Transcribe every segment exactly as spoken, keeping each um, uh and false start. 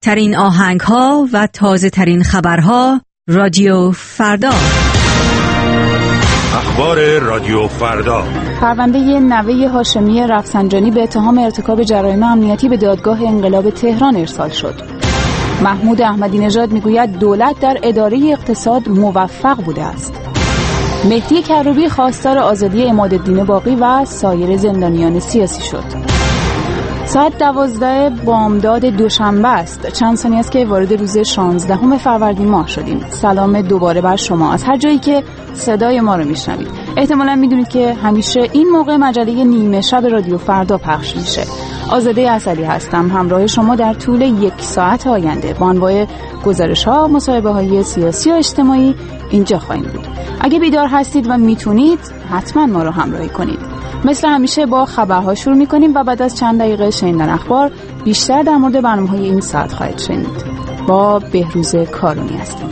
بهترین آهنگ‌ها و تازه‌ترین خبرها رادیو فردا. اخبار رادیو فردا. پرونده نوه هاشمی رفسنجانی به اتهام ارتکاب جرایم امنیتی به دادگاه انقلاب تهران ارسال شد. محمود احمدی نژاد میگوید دولت در اداره اقتصاد موفق بوده است. مهدی کروبی خواستار آزادی عمادالدین باقی و سایر زندانیان سیاسی شد. ساعت دوازده بامداد دوشنبه است. چند ثانیه است که وارد روز شانزدهم فروردین ماه شدیم. سلام دوباره بر شما از هر جایی که صدای ما رو میشنوید. احتمالاً میدونید که همیشه این موقع مجله نیمه شب رادیو فردا پخش میشه. آزاده اصلی هستم، همراه شما در طول یک ساعت آینده با انواع گزارش‌ها، مصاحبه‌های سیاسی و اجتماعی اینجا خواهیم بود. اگه بیدار هستید و میتونید حتما ما رو همراهی کنید. مثل همیشه با خبرها شروع میکنیم و بعد از چند دقیقه شنیدن اخبار بیشتر در مورد برنامه‌های این ساعت خواهید شنید. با بهروز کارونی هستیم.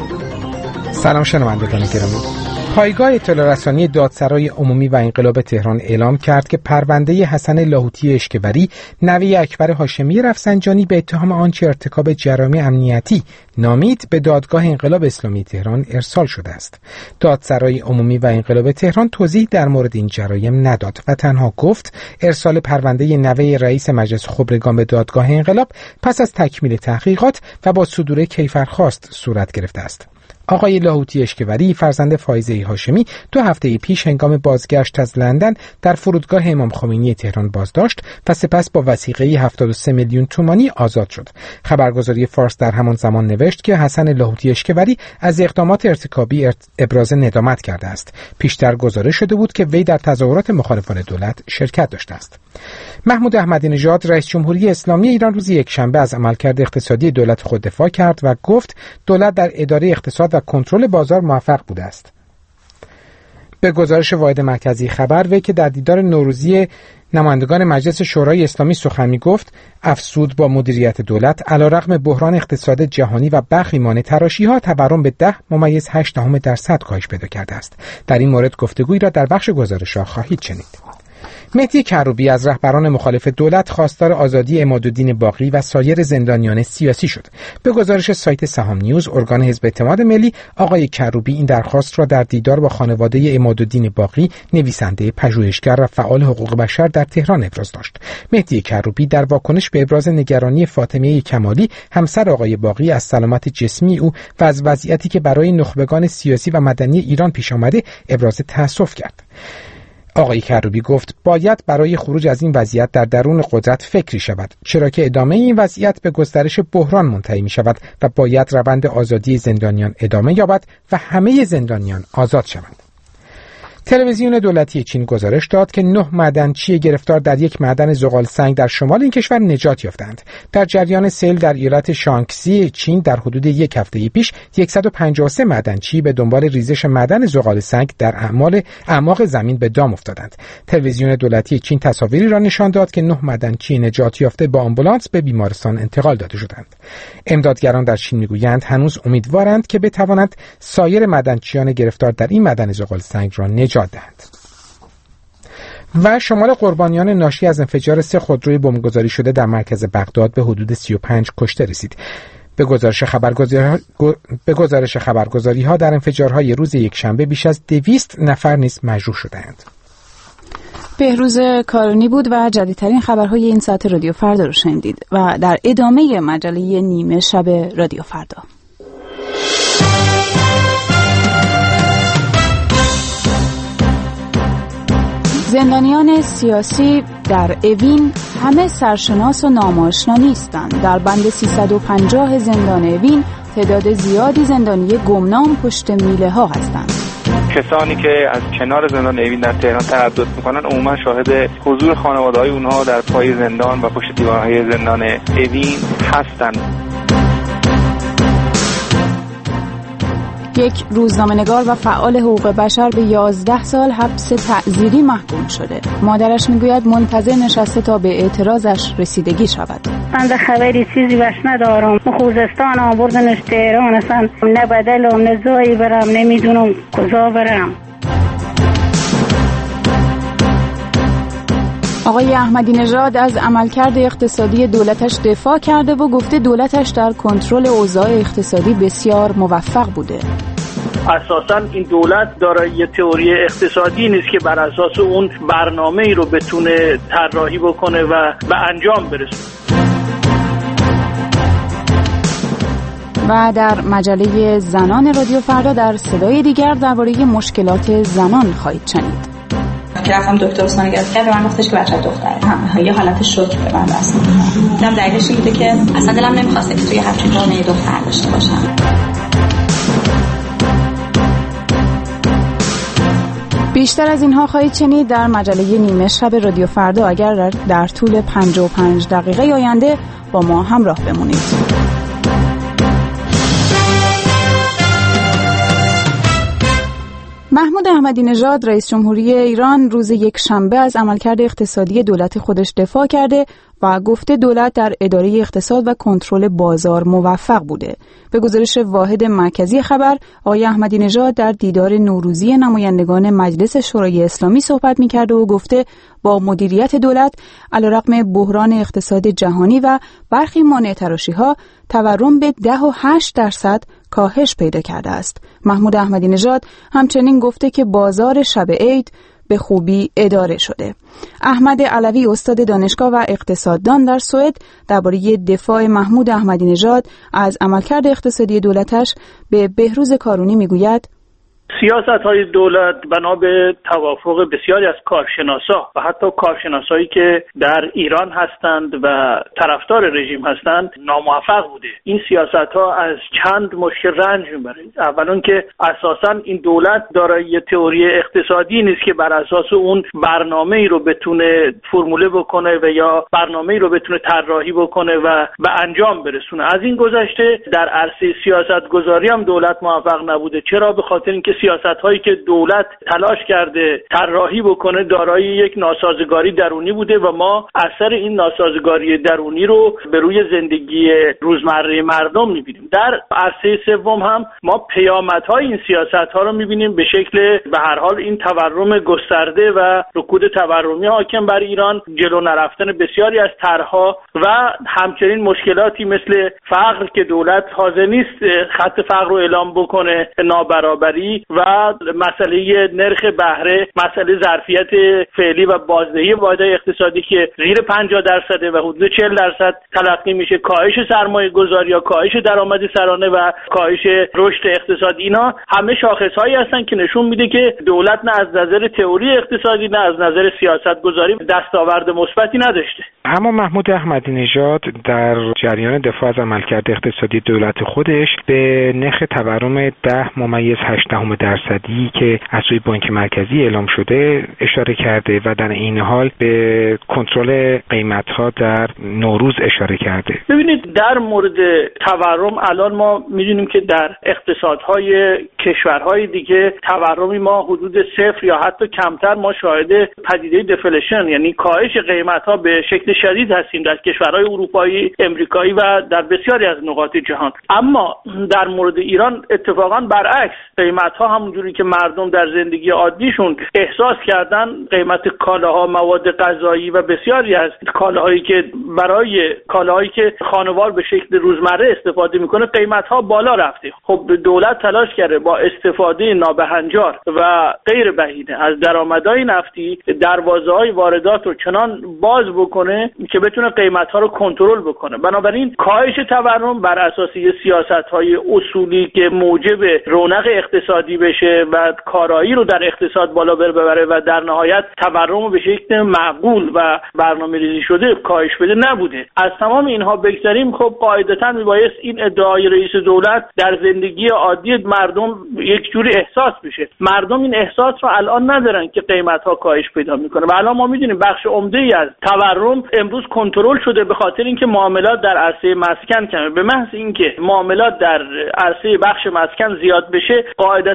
سلام شنوندگان گرامی. پایگاه اطلاع رسانی دادسرای عمومی و انقلاب تهران اعلام کرد که پرونده حسن لاهوتی اشکبری نوه اکبر هاشمی رفسنجانی به اتهام آنچه ارتکاب جرایم امنیتی نامید به دادگاه انقلاب اسلامی تهران ارسال شده است. دادسرای عمومی و انقلاب تهران توضیح در مورد این جرایم نداد و تنها گفت ارسال پرونده نوه رئیس مجلس خبرگان به دادگاه انقلاب پس از تکمیل تحقیقات و با صدور کیفرخواست صورت گرفته است. آقای لاهوتی اشکبری فرزند فایزه هاشمی دو هفته پیش هنگام بازگشت از لندن در فرودگاه امام خمینی تهران بازداشت و سپس با وثیقه هفتاد و سه میلیون تومانی آزاد شد. خبرگزاری فارس در همان زمان نوشت که حسن لاهوتی اشکبری از اقدامات ارتکابی ابراز ندامت کرده است. پیشتر گزارش شده بود که وی در تظاهرات مخالفان دولت شرکت داشته است. محمود احمدی نژاد رئیس جمهوری اسلامی ایران روز یکشنبه از عملکرد اقتصادی دولت خود دفاع کرد و گفت دولت در اداره اقتصاد و کنترل بازار موفق بوده است. به گزارش واحد مرکزی خبر وی که در دیدار نوروزی نمایندگان مجلس شورای اسلامی سخن می‌گفت افسود با مدیریت دولت علیرغم بحران اقتصاد جهانی و برخی مانع تراشی‌ها تورم به ده ممیز هشت دهم درصد کاهش پیدا کرده است. در این مورد گفتگویی را در بخش گزارش‌ها خواهید شنید. مهدی کروبی از رهبران مخالف دولت خواستار آزادی عمادالدین باقی و سایر زندانیان سیاسی شد. به گزارش سایت سهام نیوز، ارگان حزب اعتماد ملی، آقای کروبی این درخواست را در دیدار با خانواده عمادالدین باقی، نویسنده، پژوهشگر و فعال حقوق بشر در تهران ابراز داشت. مهدی کروبی در واکنش به ابراز نگرانی فاطمه کمالی، همسر آقای باقی، از سلامت جسمی او و از وضعیتی که برای نخبگان سیاسی و مدنی ایران پیش آمده، ابراز تأسف کرد. آقای کروبی گفت باید برای خروج از این وضعیت در درون قدرت فکری شود، چرا که ادامه این وضعیت به گسترش بحران منتهی می شود و باید روند آزادی زندانیان ادامه یابد و همه زندانیان آزاد شوند. تلویزیون دولتی چین گزارش داد که نه معدنچی گرفتار در یک معدن زغال سنگ در شمال این کشور نجات یافتند. در جریان سیل در ایالت شانگسی چین در حدود یک هفته پیش صد و پنجاه و سه معدنچی به دنبال ریزش معدن زغال سنگ در اعمال اعماق زمین به دام افتادند. تلویزیون دولتی چین تصاویری را نشان داد که نه معدنچی نجات یافته با آمبولانس به بیمارستان انتقال داده شدند. امدادگران در چین میگویند هنوز امیدوارند که بتوانند سایر معدنچیان گرفتار در این معدن زغال سنگ را نجات دهند. و شمار قربانیان ناشی از انفجار سه خودروی بمبگذاری شده در مرکز بغداد به حدود سی و پنج کشته رسید. به گزارش خبرگزاری به گزارش خبرگزاری ها در انفجارهای روز یکشنبه بیش از دویست نفر نیز مجروح شدند. بهروز کارونی بود و جدیدترین خبرهای این ساعت رادیو فردا رو شنیدید و در ادامه مجله نیمه شب رادیو فردا. زندانیان سیاسی در اوین همه سرشناس و ناماشنا نیستند. در بند سیصد و پنجاه زندان اوین تعداد زیادی زندانی گمنام پشت میله ها هستند. کسانی که از کنار زندان اوین در تهران تردد میکنن عموما شاهد حضور خانواده‌های اونها در پای زندان و پشت دیوارهای زندان اوین هستند. یک روزنامه‌نگار و فعال حقوق بشر به یازده سال حبس تعزیری محکوم شده. مادرش میگوید منتظر نشسته تا به اعتراضش رسیدگی شود. من خبری چیزی بش ندارم. خوزستان آوردنش تهران، اصلا نه بدلم نه زایی برم، نمیدونم کجا برم. آقای احمدی نژاد از عملکرد اقتصادی دولتش دفاع کرده و گفته دولتش در کنترل اوضاع اقتصادی بسیار موفق بوده. اساساً این دولت دارای یه تئوری اقتصادی نیست که بر اساس اون برنامه‌ای رو بتونه طراحی بکنه و به انجام برسونه. و در مجله زنان رادیو فردا در صدای دیگر درباره مشکلات زنان خواهید شنید. که رفتم دکتر سونوگرافی کرد، به من گفتش که بچه دختره. هم یه حالت شوک به من رسید. دیدم دلیلش این بوده که اصلا دلم نمی‌خواسته که توی همچین جامعه دختر داشته باشم. بیشتر از اینها خواهید شنید در مجله نیمه شب رادیو فردا. اگر در طول پنجاه و پنج دقیقه آینده با ما همراه بمونید. محمود احمدی نژاد رئیس جمهوری ایران روز یک شنبه از عملکرد اقتصادی دولت خودش دفاع کرده و گفته دولت در اداره اقتصاد و کنترل بازار موفق بوده. به گزارش واحد مرکزی خبر، آقای احمدی نژاد در دیدار نوروزی نمایندگان مجلس شورای اسلامی صحبت می‌کرد و گفته با مدیریت دولت علیرغم بحران اقتصاد جهانی و برخی مانع تراشی‌ها تورم به ده و هشت درصد کاهش پیدا کرده است. محمود احمدی نژاد همچنین گفته که بازار شب عید به خوبی اداره شده. احمد علوی استاد دانشگاه و اقتصاددان در سوئد درباره دفاع محمود احمدی نژاد از عملکرد اقتصادی دولتش به بهروز کارونی میگوید: سیاست‌های دولت بنا به توافق بسیاری از کارشناسا و حتی کارشناسایی که در ایران هستند و طرفدار رژیم هستند ناموفق بوده. این سیاست‌ها از چند مشکل رنج می‌بره. اولا که اساساً این دولت دارای تئوری اقتصادی نیست که بر اساس اون برنامه‌ای رو بتونه فرموله بکنه و یا برنامه‌ای رو بتونه طراحی بکنه و به انجام برسونه. از این گذشته در عرصه سیاست‌گذاری هم دولت موفق نبوده. چرا؟ به خاطر اینکه سیاست‌هایی که دولت تلاش کرده طراحی بکنه دارای یک ناسازگاری درونی بوده و ما اثر این ناسازگاری درونی رو به روی زندگی روزمره مردم می‌بینیم. در عرصه سوم هم ما پیامدهای این سیاست‌ها رو می‌بینیم به شکل به هر حال این تورم گسترده و رکود تورمی حاکم بر ایران، جلو نرفتن بسیاری از طرح‌ها و همچنین مشکلاتی مثل فقر که دولت حاضر نیست خط فقر رو اعلام بکنه، نابرابری و مسئله نرخ بهره، مسئله ظرفیت فعلی و بازدهی واحدهای اقتصادی که زیر پنجاه درصده و حدود چهل درصد تلقی میشه، کاهش سرمایه گذاری یا کاهش درآمد سرانه و کاهش رشد اقتصادی، اینا همه شاخصهایی هستن که نشون میده که دولت نه از نظر تئوری اقتصادی نه از نظر سیاست گذاری دستاورد مثبتی نداشته. اما محمود احمدی نژاد در جریان دفاع از عملکرد اقتصادی دولت خودش به نرخ تورم ده ممیز هشت دهم درصدی که از سوی بانک مرکزی اعلام شده اشاره کرده و در این حال به کنترل قیمت‌ها در نوروز اشاره کرده. ببینید در مورد تورم الان ما می‌دونیم که در اقتصادهای کشورهای دیگه تورمی ما حدود صفر یا حتی کمتر ما شاهد پدیده دفلیشن یعنی کاهش قیمت‌ها به شکل شدید هستیم در کشورهای اروپایی، امریکایی و در بسیاری از نقاط جهان. اما در مورد ایران اتفاقاً برعکس، قیمت‌ها همونجوری که مردم در زندگی عادیشون احساس کردن، قیمت کالاها، مواد غذایی و بسیاری از کالاهایی که برای کالاهایی که خانوار به شکل روزمره استفاده میکنه قیمت‌ها بالا رفته. خب دولت تلاش کرده با استفاده نابهنجار و غیر بهینه از درآمدهای نفتی دروازه‌های واردات رو چنان باز بکنه که بتونه قیمت‌ها رو کنترل بکنه. بنابراین کاهش تورم بر اساس سیاست‌های اصولی که موجب رونق اقتصادی بشه و کارایی رو در اقتصاد بالا ببره و در نهایت تورم رو به شکل معقول و برنامه‌ریزی شده کاهش بده نبوده. از تمام اینها بگذریم، خب قاعدتاً میبایست این ادعای رئیس دولت در زندگی عادی مردم یک جوری احساس بشه. مردم این احساس رو الان ندارن که قیمت‌ها کاهش پیدا میکنه و الان ما میدونیم بخش عمده‌ای از تورم امروز کنترل شده به خاطر اینکه معاملات در عرصه مسکن کمه. به محض اینکه معاملات در عرصه بخش مسکن زیاد بشه قاعدتاً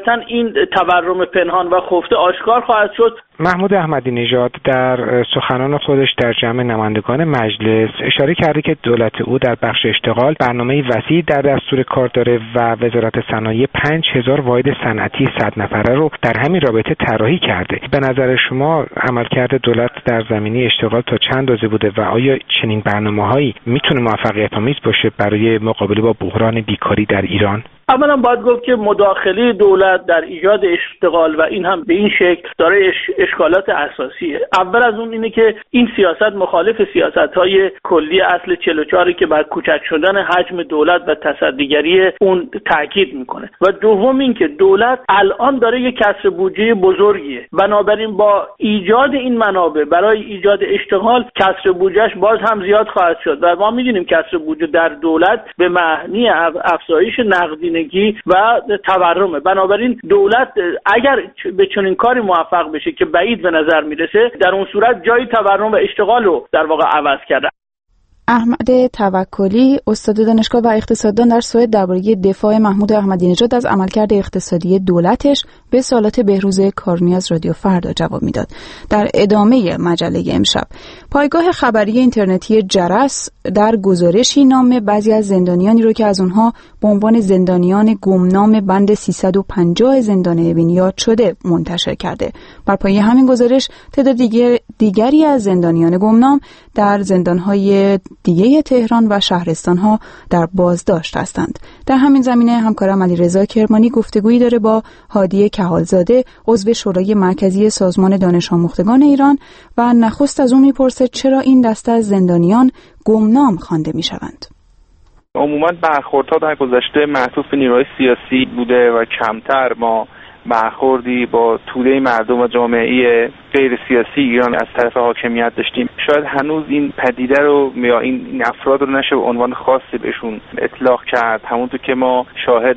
نهایتا این تورم پنهان و خفته آشکار خواهد شد. محمود احمدی نژاد در سخنان خودش در جمع نمایندگان مجلس اشاره کرده که دولت او در بخش اشتغال برنامه وسیع در دستور کار داره و وزارت صنایع پنج هزار واحد صنعتی صد نفره رو در همین رابطه طراحی کرده. به نظر شما عملکرد دولت در زمینه اشتغال تا چند اندازه بوده و آیا چنین برنامه‌هایی میتونه موفقیت آمیز باشه برای مقابله با بحران بیکاری در ایران؟ اولا باید گفت که مداخله دولت در ایجاد اشتغال و این هم به این شکل داره اش... اشکالات اساسیه. اول از اون اینه که این سیاست مخالف سیاست‌های کلی اصل چهل و چهار که بر کوچک شدن حجم دولت و تصدیگری اون تاکید میکنه و دوم این که دولت الان داره یک کسر بودجه بزرگیه، بنابراین با ایجاد این منابع برای ایجاد اشتغال کسر بودجهش باز هم زیاد خواهد شد و ما میدونیم کسر بودجه در دولت به معنی افزایش نقدی و تورمه. بنابراین دولت اگر به چنین کاری موفق بشه که بعید به نظر میرسه، در اون صورت جای تورم و اشتغال رو در واقع عوض کرده. احمد توکلی استاد دانشگاه و اقتصاددان در سوئد درباره دفاع محمود احمدی نژاد از عملکرد اقتصادی دولتش به سوالات بهروز کارمی از رادیو فردا جواب میداد. در ادامه مجله امشب پایگاه خبری اینترنتی جرس در گزارشی نام بعضی از زندانیانی رو که از اونها به عنوان زندانیان گمنام بند سیصد و پنجاه زندان اوین یاد شده منتشر کرده. بر پایه همین گزارش تعداد دیگر دیگری از زندانیان گمنام در زندان‌های دیگه تهران و شهرستان‌ها در بازداشت هستند. در همین زمینه همکارم علیرضا کرمانی گفتگویی داره با هادی کهالزاده، عضو شورای مرکزی سازمان دانش آموختگان ایران و نخست از اون میپرسه چرا این دسته از زندانیان گمنام خوانده میشوند. عموما برخوردها در گذشته معطوف به نیروهای سیاسی بوده و کمتر ما برخوردی با توده مردم و جامعه غیر سیاسی ایران از طرف حاکمیت داشتیم. شاید هنوز این پدیده رو یا این, این افراد رو نشه به عنوان خاصی بهشون اطلاق کرد، همونطور که ما شاهد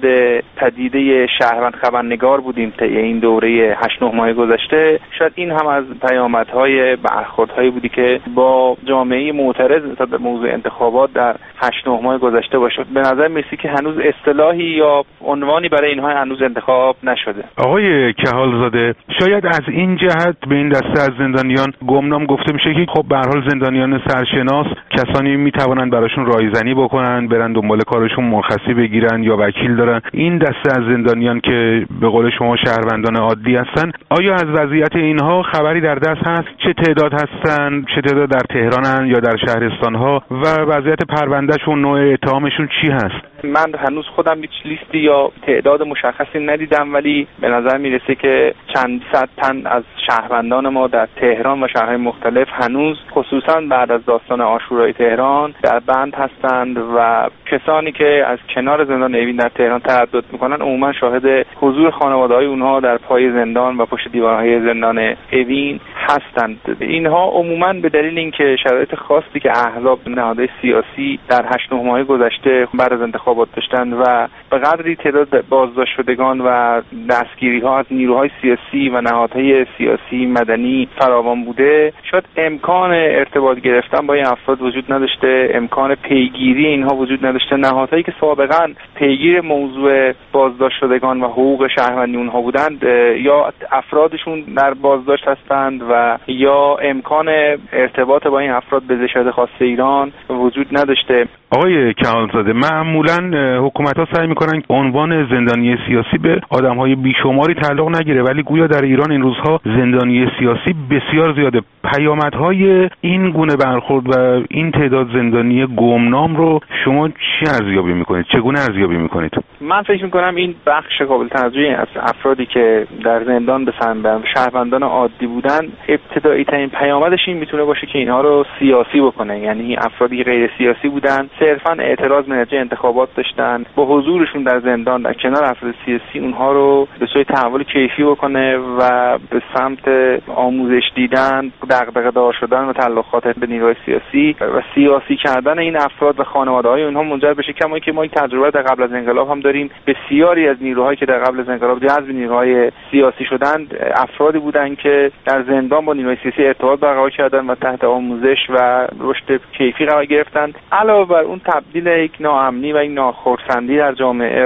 پدیده شهروند خبرنگار بودیم طی این دوره هشت نه ماه گذشته. شاید این هم از پیامدهای برخوردهایی بودی که با جامعه معترض نسبت به موضوع انتخابات در هشت نه ماه گذشته باشه. به نظر میرسه که هنوز اصطلاحی یا عنوانی برای اینها هنوز انتخاب نشده. آقای کهالزاده، شاید از این جهت به این دسته از زندانیان گمنام گفته میشه که خب به هر حال زندانیان سرشناس کسانی میتوانند براشون رایزنی بکنن، برن دنبال کارشون مرخصی بگیرن یا وکیل دارن. این دسته از زندانیان که به قول شما شهروندان عادی هستن، آیا از وضعیت اینها خبری در دست هست؟ چه تعداد هستن؟ چه تعداد در تهرانن یا در شهرستانها و وضعیت پروندهشون، نوع اتهامشون چی هست؟ من هنوز خودم هیچ لیستی یا تعداد مشخصی ندیدم، ولی به نظر میرسه که چند صد تن از شهروندان ما در تهران و شهرهای مختلف هنوز خصوصا بعد از داستان عاشورای تهران در بند هستند و کسانی که از کنار زندان اوین در تهران تردد میکنن عموما شاهد حضور خانواده‌های اونها در پای زندان و پشت دیوارهای زندان اوین هستند. اینها عموما به دلیل اینکه شرایط خاصی که احزاب نهادهای سیاسی در هشت نه ماه گذشته بعد از انتخابات داشتند و به قدری تعداد بازداشت شدگان و دستگیری ها از نیروهای سیاسی و نهادهای سیاسی مدنی فراوان بوده، شاید امکان ارتباط گرفتن با این افراد وجود نداشته، امکان پیگیری اینها وجود نداشته. نهادهایی که سابقا پیگیر موضوع بازداشت شدگان و حقوق شهروندی اونها بودند یا افرادشون در بازداشت هستند و یا امکان ارتباط با این به بزشت خاص ایران وجود نداشته. آقای کهالزاده، معمولا حکومت‌ها سعی می‌کنن عنوان زندانی سیاسی به آدم‌های بیشماری تعلق نگیره، ولی گویا در ایران این روزها زندانی سیاسی بسیار زیاده. پیامدهای این گونه برخورد و این تعداد زندانی گمنام رو شما چی ارزیابی می‌کنید؟ چگونه ارزیابی می‌کنید؟ من فکر می‌کنم این بخش قابل توجهی از افرادی که در زندان به سن شهروندان عادی بودن، ابتدایی ترین پیامدش این میتونه باشه که اینها رو سیاسی بکنه. یعنی افرادی غیر سیاسی بودن، صرفاً اعتراض به نتیجه انتخابات داشتن، با حضورشون در زندان در کنار افراد سیاسی اونها رو به سوی تحول کیفی بکنه و به سمت آموزش دیدن، دغدغه دار شدن و تعلقات به نیروهای سیاسی و سیاسی کردن این افراد و خانواده‌های اونها منجر بشه. کما که ما این تجربه در قبل از انقلاب هم داریم. بسیاری از نیروهایی که در قبل از انقلاب جذب نیروهای سیاسی شدند افرادی بودند که در زندان با نیروهای سیاسی ارتباط برقرار کردن و تحت آموزش و رشد کیفی قرار گرفتند. علاوه بر اون تبدیل یک ناامنی و یک ناخرسندی در جامعه و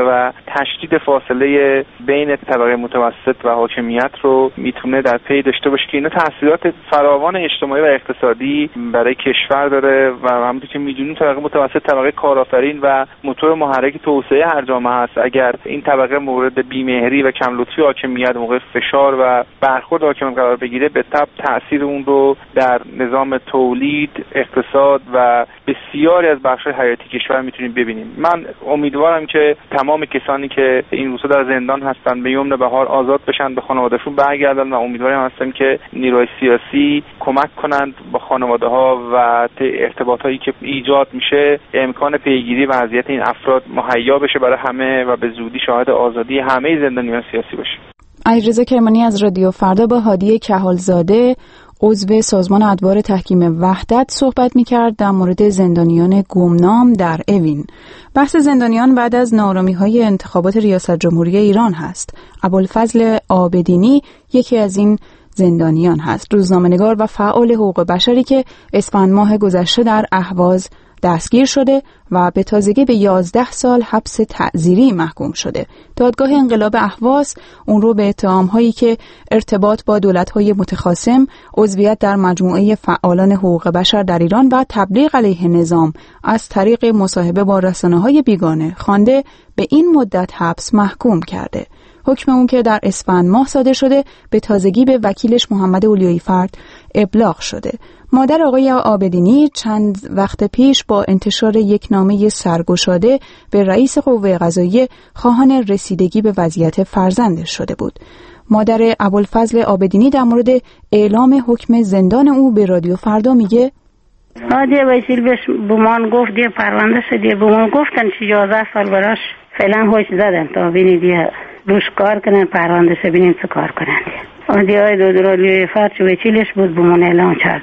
تشدید فاصله بین طبقه متوسط و حاکمیت رو میتونه در پی داشته باشه که اینا تاثیرات فراوان اجتماعی و اقتصادی برای کشور داره و همونطور که میدونیم طبقه متوسط طبقه کارآفرین و موتور محرک توسعه هر جامعه است. اگر این طبقه مورد بیمهری و کم لطفی حاکمیت موقع فشار و برخورد حاکمیت قرار بگیره، به تبع تاثیر اون رو در نظام تولید، اقتصاد و بسیاری از بخش‌های حیاتی کشور میتونیم ببینیم. من امیدوارم که تمام کسانی که این روزها در زندان هستن به یمن بهار آزاد بشن، به خانواده‌شون برگردن و امیدوارم هستم که نیروهای سیاسی کمک کنند با خانواده‌ها و ارتباطاتی که ایجاد میشه امکان پیگیری وضعیت این افراد مهیا بشه برای همه و به زودی شاهد آزادی همه زندانیان سیاسی باشه. علیرضا کرمانی از رادیو فردا با هادی کهالزاده عضو سازمان ادوار تحکیم وحدت صحبت می‌کرد در مورد زندانیان گمنام در اوین. بحث زندانیان بعد از ناآرامی‌های انتخابات ریاست جمهوری ایران هست. ابوالفضل عابدینی یکی از این زندانیان هست، روزنامه‌نگار و فعال حقوق بشری که اسفند ماه گذشته در اهواز دستگیر شده و به تازگی به یازده سال حبس تعزیری محکوم شده. دادگاه انقلاب اهواز اون رو به اتهام‌هایی که ارتباط با دولت‌های متخاصم، عضویت در مجموعه فعالان حقوق بشر در ایران و تبلیغ علیه نظام از طریق مصاحبه با رسانه‌های بیگانه خوانده به این مدت حبس محکوم کرده. حکم اون که در اسفند ماه صادر شده به تازگی به وکیلش محمد اولیایی فرد ابلاغ شده. مادر آقای عابدینی چند وقت پیش با انتشار یک نامه سرگشاده به رئیس قوه قضاییه خواهان رسیدگی به وضعیت فرزندش شده بود. مادر ابوالفضل عابدینی در مورد اعلام حکم زندان او به رادیو فردا میگه هادی وسیل بهش بمان گفت دیگه پرونده شد، دیگه بمان گفتن چه یازده سال براش فعلا هوش زدن تا بینی دیگه روش کار کنن پرونده شه ببینیم چه کار کنن. هادی های دو درالی فرچ وسیلش بود بمان اعلام کرد.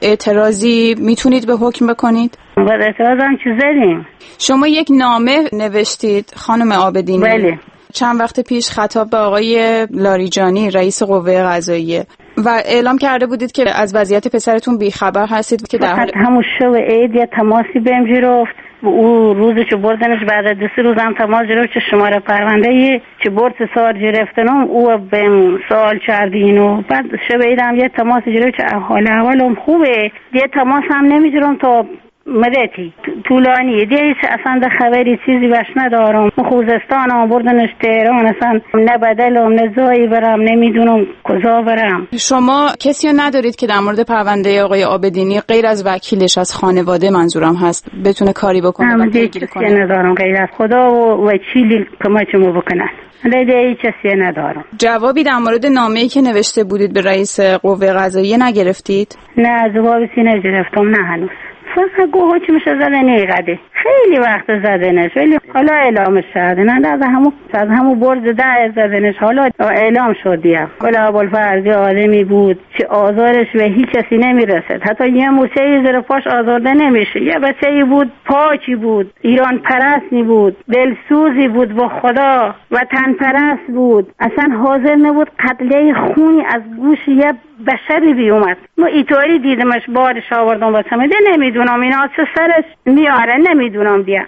اعتراضی میتونید به حکم بکنید؟ بعد اعتراض هم چه زدیم؟ شما یک نامه نوشتید خانم عابدینی. بله. چند وقت پیش خطاب به آقای لاریجانی رئیس قوه قضاییه و اعلام کرده بودید که از وضعیت پسرتون بیخبر هستید که در حال همون شو عید یا تماسی بهم گرفت. او روزشو بردنش بعد دو سه روز هم تماس گرفت که شماره پرونده چه برد سال گرفتنم او بهم سوال کردین و بعد شب عیدم یه تماس گرفت که حال احوالم خوبه، یه تماس هم نمیگیرم تا مدتی طولانی دیگه هیچ اصلا ده خبری چیزی باش ندارم. خوزستان هم بردنش تهران، اصلا نه بدلم نه زایی برم نمیدونم کجا برم. شما کسی رو ندارید که در مورد پرونده آقای عابدینی غیر از وکیلش از خانواده منظورم هست بتونه کاری بکنه و پیگیری کنه؟ کسی ندارم غیر از خدا و وکیلی کمکمو بکنن. لیده هیچ کسی ندارم. جوابی در مورد نامه‌ای که نوشته بودید به رئیس قوه قضاییه نگرفتید؟ نه جوابی نگرفتم، نه هنوز. فقط گوه چی میشه زده نیقده خیلی وقت زدنش ولی حالا اعلامش شده نه از همون از همون برد ده زدنش حالا اعلام شد دیگه. حالا ابوالفضل آدمی بود که آزارش به هیچ کسی نمیرسد، حتی یه موسیقی زیر پاش آزارده نمیشه. یه بچه‌ای بود پاکی بود، ایران پرستی بود، دلسوزی بود با خدا، وطن پرست بود، اصلا حاضر نبود قطله خونی از گوش یه بشری بیومد. ما ایطوری دیدمش بارش آوردم با سمیده نمیدونم اینا چه سرش میاره نمیدونم بیا.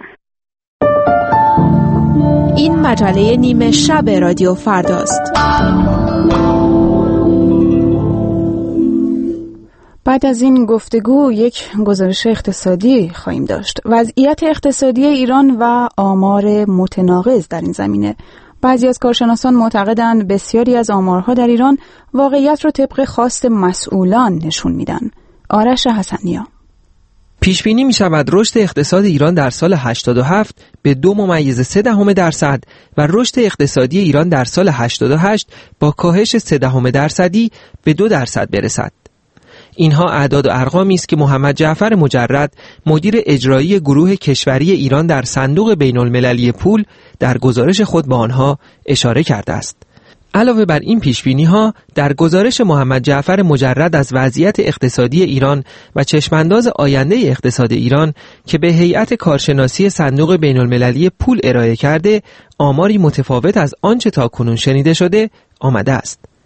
این مجله نیمه شب رادیو فرداست. بعد از این گفتگو یک گزارش اقتصادی خواهیم داشت. وضعیت اقتصادی ایران و آمار متناقض در این زمینه. بعضی از کارشناسان معتقدند بسیاری از آمارها در ایران واقعیت را طبق خواست مسئولان نشون میدن. آرش حسنیا. پیش بینی می شود رشد اقتصاد ایران در سال هشتاد و هفت به دو ممیز سه دهم درصد و رشد اقتصادی ایران در سال هشتاد و هشت با کاهش سه دهم درصدی به دو درصد برسد. اینها اعداد و ارقامی است که محمد جعفر مجرد مدیر اجرایی گروه کشوری ایران در صندوق بین المللی پول در گزارش خود به آنها اشاره کرده است. علاوه بر این پیشبینی‌ها در گزارش محمد جعفر مجرد از وضعیت اقتصادی ایران و چشمانداز آینده اقتصاد ایران که به هیئت کارشناسی صندوق بین المللی پول ارائه کرده آماری متفاوت از آنچه تاکنون شنیده شده آمده است.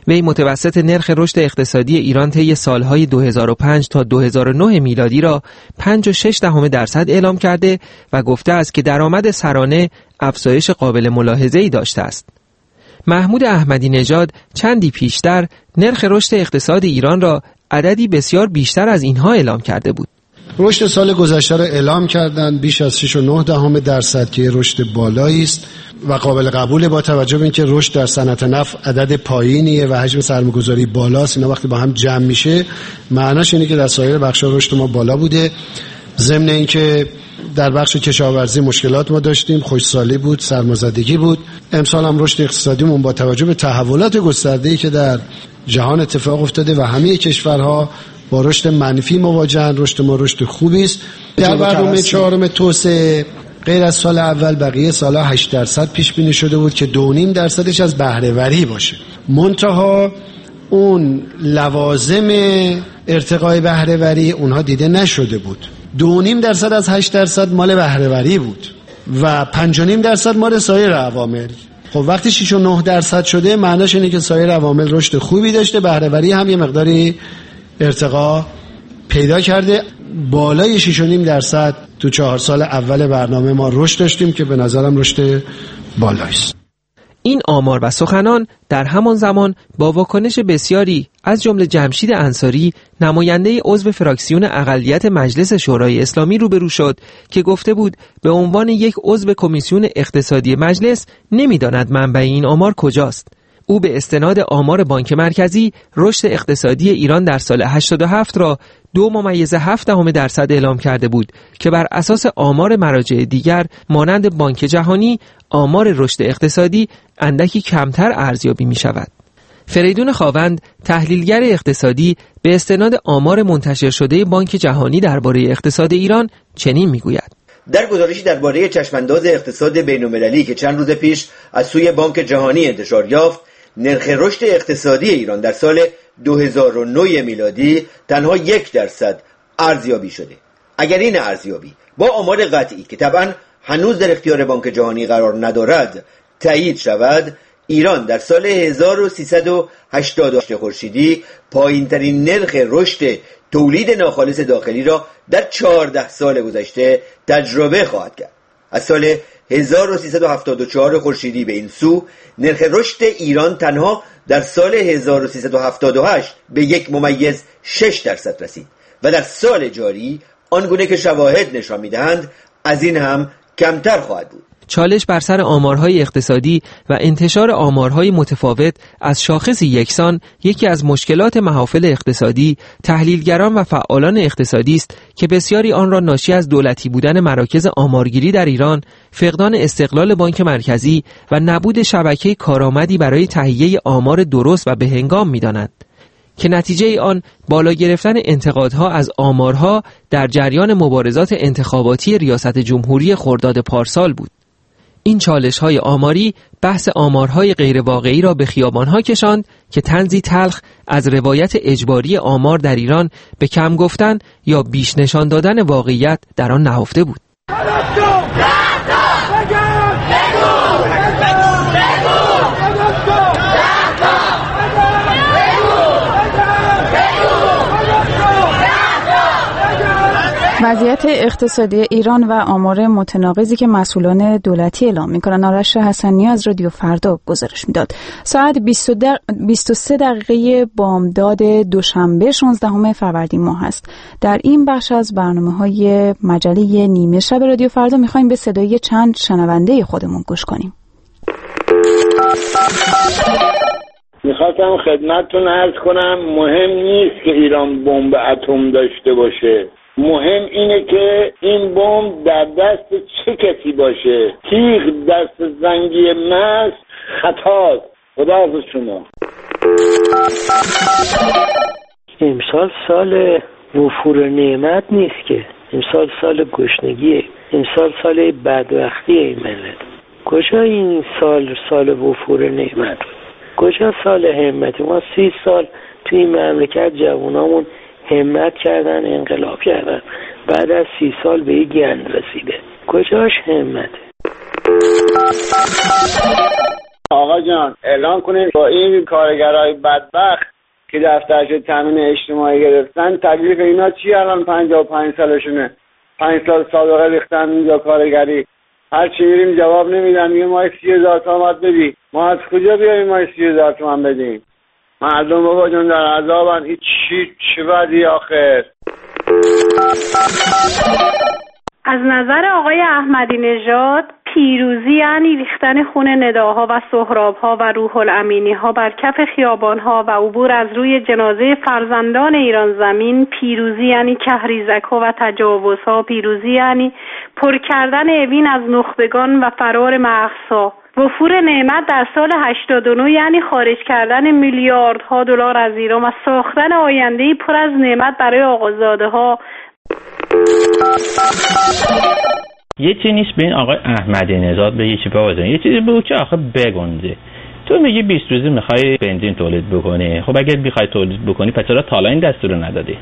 وی متوسط نرخ رشد اقتصادی ایران طی سالهای دو هزار و پنج تا دو هزار و نه میلادی را پنج و شش دهم درصد اعلام کرده و گفته است که درآمد سرانه افزایش قابل ملاحظه‌ای داشته است. محمود احمدی نژاد چندی پیشتر نرخ رشد اقتصاد ایران را عددی بسیار بیشتر از اینها اعلام کرده بود. رشد سال گذشته را اعلام کردند بیش از شش و نه دهم درصد که رشد بالایی است و قابل قبول با توجه به اینکه رشد در صنعت نفت عدد پایینیه و حجم سرمایه‌گذاری بالاست. اینا وقتی با هم جمع میشه معناش اینه که در سایر بخش‌ها رشد ما بالا بوده. ضمن اینکه در بخش کشاورزی مشکلات ما داشتیم، خوشسالی بود، سرمازدگی بود. امسال هم رشد اقتصادیمون با توجه به تحولات گسترده‌ای که در جهان اتفاق افتاده و همه کشورها با رشد منفی مواجهن، رشد ما رشد خوبی است. در برنامه چهارم توسعه غیر از سال اول بقیه سال‌ها هشت درصد پیش بینی شده بود که دو و نیم درصدش از بهره وری باشه. منتها اون لوازم ارتقای بهره وری اونها دیده نشده بود. دو و نیم درصد از هشت درصد مال بهره وری بود و پنج و نیم درصد مال سایر عوامل. خب وقتی شش و نه درصد شده معناش اینه که سایر عوامل رشد خوبی داشته، بهره وری هم یه مقداری ارتقا پیدا کرده. بالای شش و نیم درصد تو چهار سال اول برنامه ما رشد داشتیم که به نظرم رشد بالایی است. این آمار و سخنان در همان زمان با واکنش بسیاری از جمله جمشید انصاری، نماینده عضو فراکسیون اقلیت مجلس شورای اسلامی، روبرو شد که گفته بود به عنوان یک عضو کمیسیون اقتصادی مجلس نمیداند منبع این آمار کجاست. او به استناد آمار بانک مرکزی رشد اقتصادی ایران در سال هشتاد و هفت را دو ممیز هفت دهم درصد اعلام کرده بود که بر اساس آمار مراجع دیگر مانند بانک جهانی آمار رشد اقتصادی اندکی کمتر ارزیابی می شود. فریدون خاوند، تحلیلگر اقتصادی، به استناد آمار منتشر شده بانک جهانی درباره اقتصاد ایران چنین می گوید: در گزارشی درباره چشمانداز اقتصاد بین‌المللی که چند روز پیش از سوی بانک جهانی انتشار یافت، نرخ رشد اقتصادی ایران در سال دو هزار و نه میلادی تنها یک درصد ارزیابی شده. اگر این ارزیابی با آمار قطعی که طبعا هنوز در اختیار بانک جهانی قرار ندارد تایید شود، ایران در سال هزار و سیصد و هشتاد و هشت خورشیدی پایین‌ترین نرخ رشد تولید ناخالص داخلی را در چهارده سال گذشته تجربه خواهد کرد. از سال هزار و سیصد و هفتاد و چهار خورشیدی به این سو نرخ رشد ایران تنها در سال هزار و سیصد و هفتاد و هشت به یک ممیز شش درصد رسید و در سال جاری آنگونه که شواهد نشان می‌دهند از این هم کمتر خواهد بود. چالش بر سر آمارهای اقتصادی و انتشار آمارهای متفاوت از شاخصی یکسان یکی از مشکلات محافل اقتصادی، تحلیلگران و فعالان اقتصادی است که بسیاری آن را ناشی از دولتی بودن مراکز آمارگیری در ایران، فقدان استقلال بانک مرکزی و نبود شبکه کارآمدی برای تهیه آمار درست و به هنگام می‌دانند که نتیجه آن بالا گرفتن انتقادها از آمارها در جریان مبارزات انتخاباتی ریاست جمهوری خرداد پارسال بود. این چالش‌های آماری بحث آمارهای غیر واقعی را به خیابان‌ها کشاند که طنزی تلخ از روایت اجباری آمار در ایران به کم گفتن یا بیش نشان دادن واقعیت در آن نهفته بود. وضعیت اقتصادی ایران و آمار متناقضی که مسئولان دولتی اعلام می‌کنند. آرش حسنی از رادیو فردا گزارش میداد. ساعت بیست و سه دقیقه بامداد دوشنبه شانزدهم فروردین ماه است. در این بخش از برنامه‌های مجله نیمه شب رادیو فردا می‌خوایم به صدای چند شنونده خودمون گوش کنیم. میخواستم خدمتتون عرض کنم مهم نیست که ایران بمب اتم داشته باشه، مهم اینه که این بمب در دست چه کسی باشه. تیغ دست زنگی مست خطاست. خداحافظ شما. امسال سال وفور نعمت نیست که، امسال سال گشنگیه، امسال سال بدبختی این ملت. کجا این سال سال وفور نعمت؟ کجا سال همت؟ ما سی سال توی این مملکت جوانامون همت کردن، انقلاب کردن، بعد از سی سال به یک گند رسیده. کجاش همته؟ آقا جان اعلام کنین با این کارگرای بدبخت که دفترچه تامین اجتماعی گرفتن تکلیف اینا چی؟ الان پنجاه و پنج سالشونه، پنج سال سابقه ریختن اینجا کارگری، هر چی میریم جواب نمیدن، میگه ما سی هزار تومن بدی. ما از کجا بیاریم ما سی هزار تومن بدیم؟ مردم بابا جون در عذابن. این چی چه بدی آخر؟ از نظر آقای احمدی نژاد پیروزی یعنی ریختن خون نداها و سهرابها و روح الامینی ها بر کف خیابانها و عبور از روی جنازه فرزندان ایران زمین. پیروزی یعنی کهریزک ها و تجاوزها. پیروزی یعنی پر کردن اوین از نخبگان و فرار مغزها. وفور نعمت در سال هشتاد و نه یعنی خارج کردن میلیاردها دلار از ایران و ساختن آینده‌ای پر از نعمت برای آقازاده ها. یه چیزی نیست به این آقای احمدی نژاد بگی چی بازه، یه چیزی بگو که آخه بگنجه. تو میگی بیست روزه میخوای بنزین تولید بکنی، خب اگر میخوای تولید بکنی پس چرا تا الان این دستور رو ندادی؟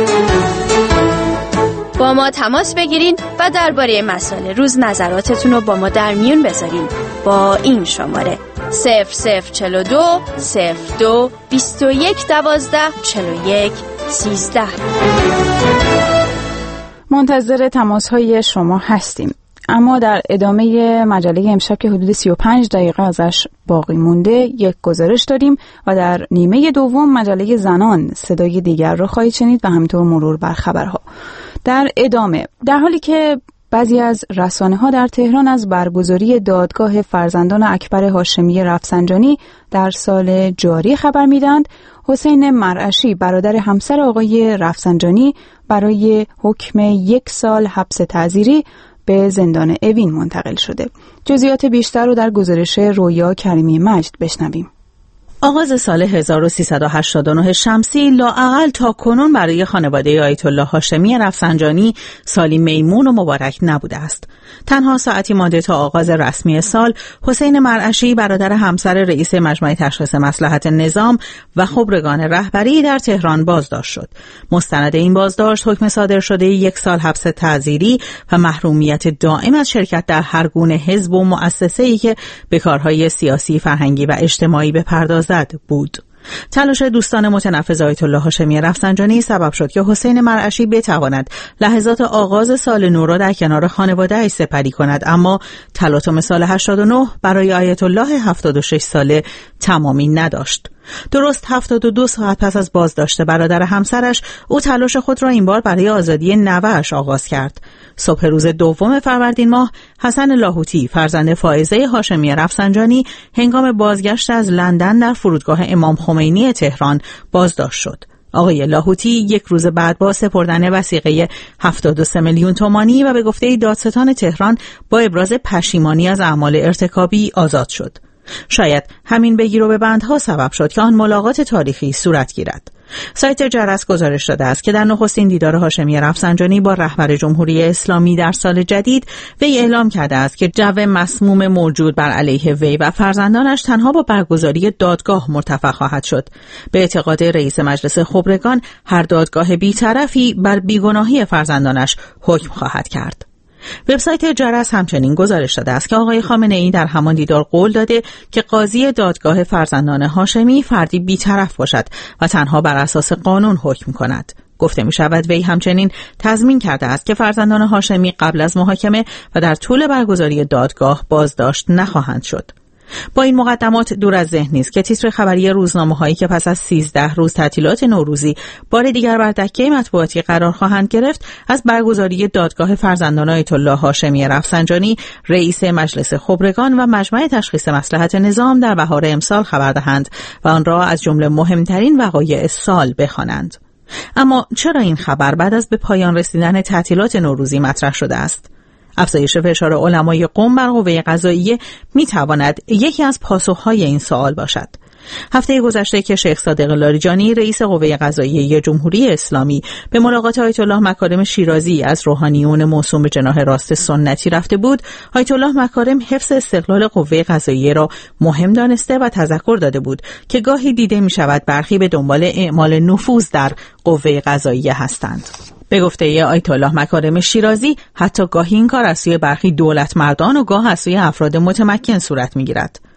با ما تماس بگیرین و درباره مسائل روز نظراتتون رو با ما در میون بذارین با این شماره صفر صفر چهل و دو صفر دو بیست و یک دوازده چهل و یک سیزده. منتظر تماس‌های شما هستیم. اما در ادامه مجله امشب که حدود سی و پنج دقیقه ازش باقی مونده یک گزارش داریم و در نیمه دوم مجله زنان صدای دیگر رو خواهید شنید و همینطور مرور بر خبرها. در ادامه در حالی که بعضی از رسانه‌ها در تهران از برگزاری دادگاه فرزندان اکبر هاشمی رفسنجانی در سال جاری خبر میدند، حسین مرعشی برادر همسر آقای رفسنجانی برای حکم یک سال حبس تعزیری به زندان اوین منتقل شده. جزئیات بیشتر رو در گزارش رویا کریمی مجد بشنویم. آغاز سال هزار و سیصد و هشتاد و نه شمسی لااقل تا کنون برای خانواده آیت الله هاشمی رفسنجانی سالی میمون و مبارک نبوده است. تنها ساعتی مانده تا آغاز رسمی سال، حسین مرعشی برادر همسر رئیس مجمع تشخیص مصلحت نظام و خبرگان رهبری در تهران بازداشت شد. مستند این بازداشت حکم صادر شده یک سال حبس تعزیری و محرومیت دائم از شرکت در هر گونه حزب و مؤسسه‌ای که به کارهای سیاسی، فرهنگی و اجتماعی بپردازد بود. تلاش دوستان متنفذ آیت الله هاشمی رفسنجانی سبب شد که حسین مرعشی بتواند لحظات آغاز سال نو را در کنار خانواده‌اش سپری کند، اما تلاطم سال هشتاد و نه برای آیت الله هفتاد و شش ساله تمامی نداشت. درست هفتاد و دو ساعت پس از بازداشت برادر همسرش، او تلاش خود را این بار برای آزادی نوه‌اش آغاز کرد. صبح روز دوم فروردین ماه، حسن لاهوتی فرزند فائزه هاشمی رفسنجانی هنگام بازگشت از لندن در فرودگاه امام خمینی تهران بازداشت شد. آقای لاهوتی یک روز بعد با سپردن وثیقه هفتاد و سه میلیون تومانی و به گفته دادستان تهران با ابراز پشیمانی از اعمال ارتکابی آزاد شد. شاید همین بگیر و ببندها سبب شد که آن ملاقات تاریخی صورت گیرد. سایت جرس گزارش داده است که در نخستین دیدار هاشمی رفسنجانی با رهبر جمهوری اسلامی در سال جدید، وی اعلام کرده است که جو مسموم موجود بر علیه وی و فرزندانش تنها با برگزاری دادگاه مرتفع خواهد شد. به اعتقاد رئیس مجلس خبرگان، هر دادگاه بی‌طرفی بر بیگناهی فرزندانش حکم خواهد کرد. وبسایت جرس همچنین گزارش داده است که آقای خامنه‌ای در همان دیدار قول داده که قاضی دادگاه فرزندان هاشمی فردی بی‌طرف باشد و تنها بر اساس قانون حکم کند. گفته می شود وی همچنین تضمین کرده است که فرزندان هاشمی قبل از محاکمه و در طول برگزاری دادگاه بازداشت نخواهند شد. با این مقدمات دور از ذهن نیست که تیتر خبری روزنامه‌هایی که پس از سیزده روز تعطیلات نوروزی بار دیگر بر دکه مطبوعاتی قرار خواهند گرفت، از برگزاری دادگاه فرزندان آیت الله هاشمی رفسنجانی، رئیس مجلس خبرگان و مجمع تشخیص مصلحت نظام در بهار امسال خبر دهند و آن را از جمله مهمترین وقایع سال بخوانند. اما چرا این خبر بعد از به پایان رسیدن تعطیلات نوروزی مطرح شده است؟ افزایش فشار علمای قم بر قوه قضاییه می تواند یکی از پاسخهای این سوال باشد. هفته گذشته که شیخ صادق لاریجانی رئیس قوه قضاییه جمهوری اسلامی به ملاقات آیت الله مکارم شیرازی از روحانیون موسوم به جناح راست سنتی رفته بود، آیت الله مکارم حفظ استقلال قوه قضاییه را مهم دانسته و تذکر داده بود که گاهی دیده می شود برخی به دنبال اعمال نفوذ در قوه قضاییه هستند. به گفته آیت الله مکارم شیرازی، حتی گاهی این کار از سوی برخی دولت مردان و گاه از سوی افراد متمکن صورت می‌گیرد.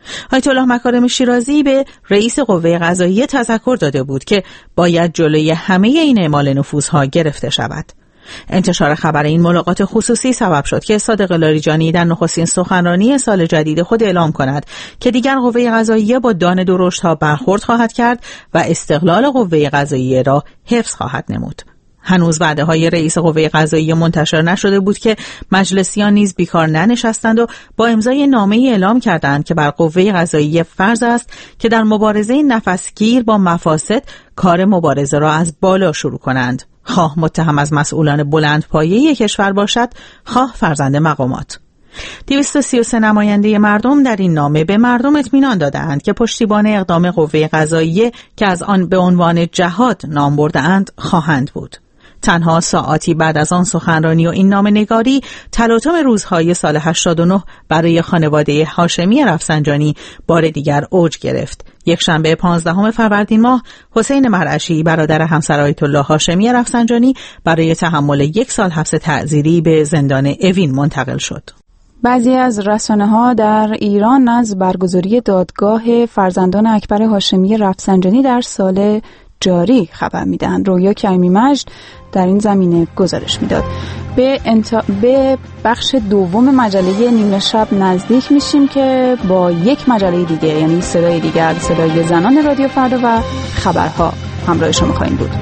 آیت الله مکارم شیرازی به رئیس قوه قضاییه تذکر داده بود که باید جلوی همه این اعمال نفوذها گرفته شود. انتشار خبر این ملاقات خصوصی سبب شد که صادق لاریجانی در نخستین سخنرانی سال جدید خود اعلام کند که دیگر قوه قضاییه با دان درشت‌ها برخورد خواهد کرد و استقلال قوه قضاییه را حفظ خواهد نمود. هنوز وعده‌های رئیس قوه قضاییه منتشر نشده بود که مجلسیان نیز بیکار ننشستند و با امضای نامه‌ای اعلام کردند که بر قوه قضاییه فرض است که در مبارزه نفسگیر با مفاسد کار مبارزه را از بالا شروع کنند، خواه متهم از مسئولان بلندپایه کشور باشد، خواه فرزند مقامات. دویست و سی و سه نماینده مردم در این نامه به مردم اطمینان دادند که پشتیبان اقدام قوه قضاییه که از آن به عنوان جهاد نام برده‌اند خواهند بود. تنها ساعاتی بعد از آن سخنرانی و این نامه‌نگاری، تلاطم روزهای سال هشتاد و نه برای خانواده هاشمی رفسنجانی بار دیگر اوج گرفت. یک شنبه پانزدهم فروردین ماه، حسین مرعشی برادر همسر آیت الله هاشمی رفسنجانی برای تحمل یک سال حبس تعزیری به زندان اوین منتقل شد. بعضی از رسانه‌ها در ایران از برگزاری دادگاه فرزندان اکبر هاشمی رفسنجانی در سال جاری خبر میدهند. رویا کریمی مجد در این زمینه گزارش میداد. به, انتا... به بخش دوم مجله نیمه شب نزدیک میشیم که با یک مجله دیگه، یعنی صدای دیگر، صدای زنان رادیو فردا و خبرها همراه شما خواهیم بود.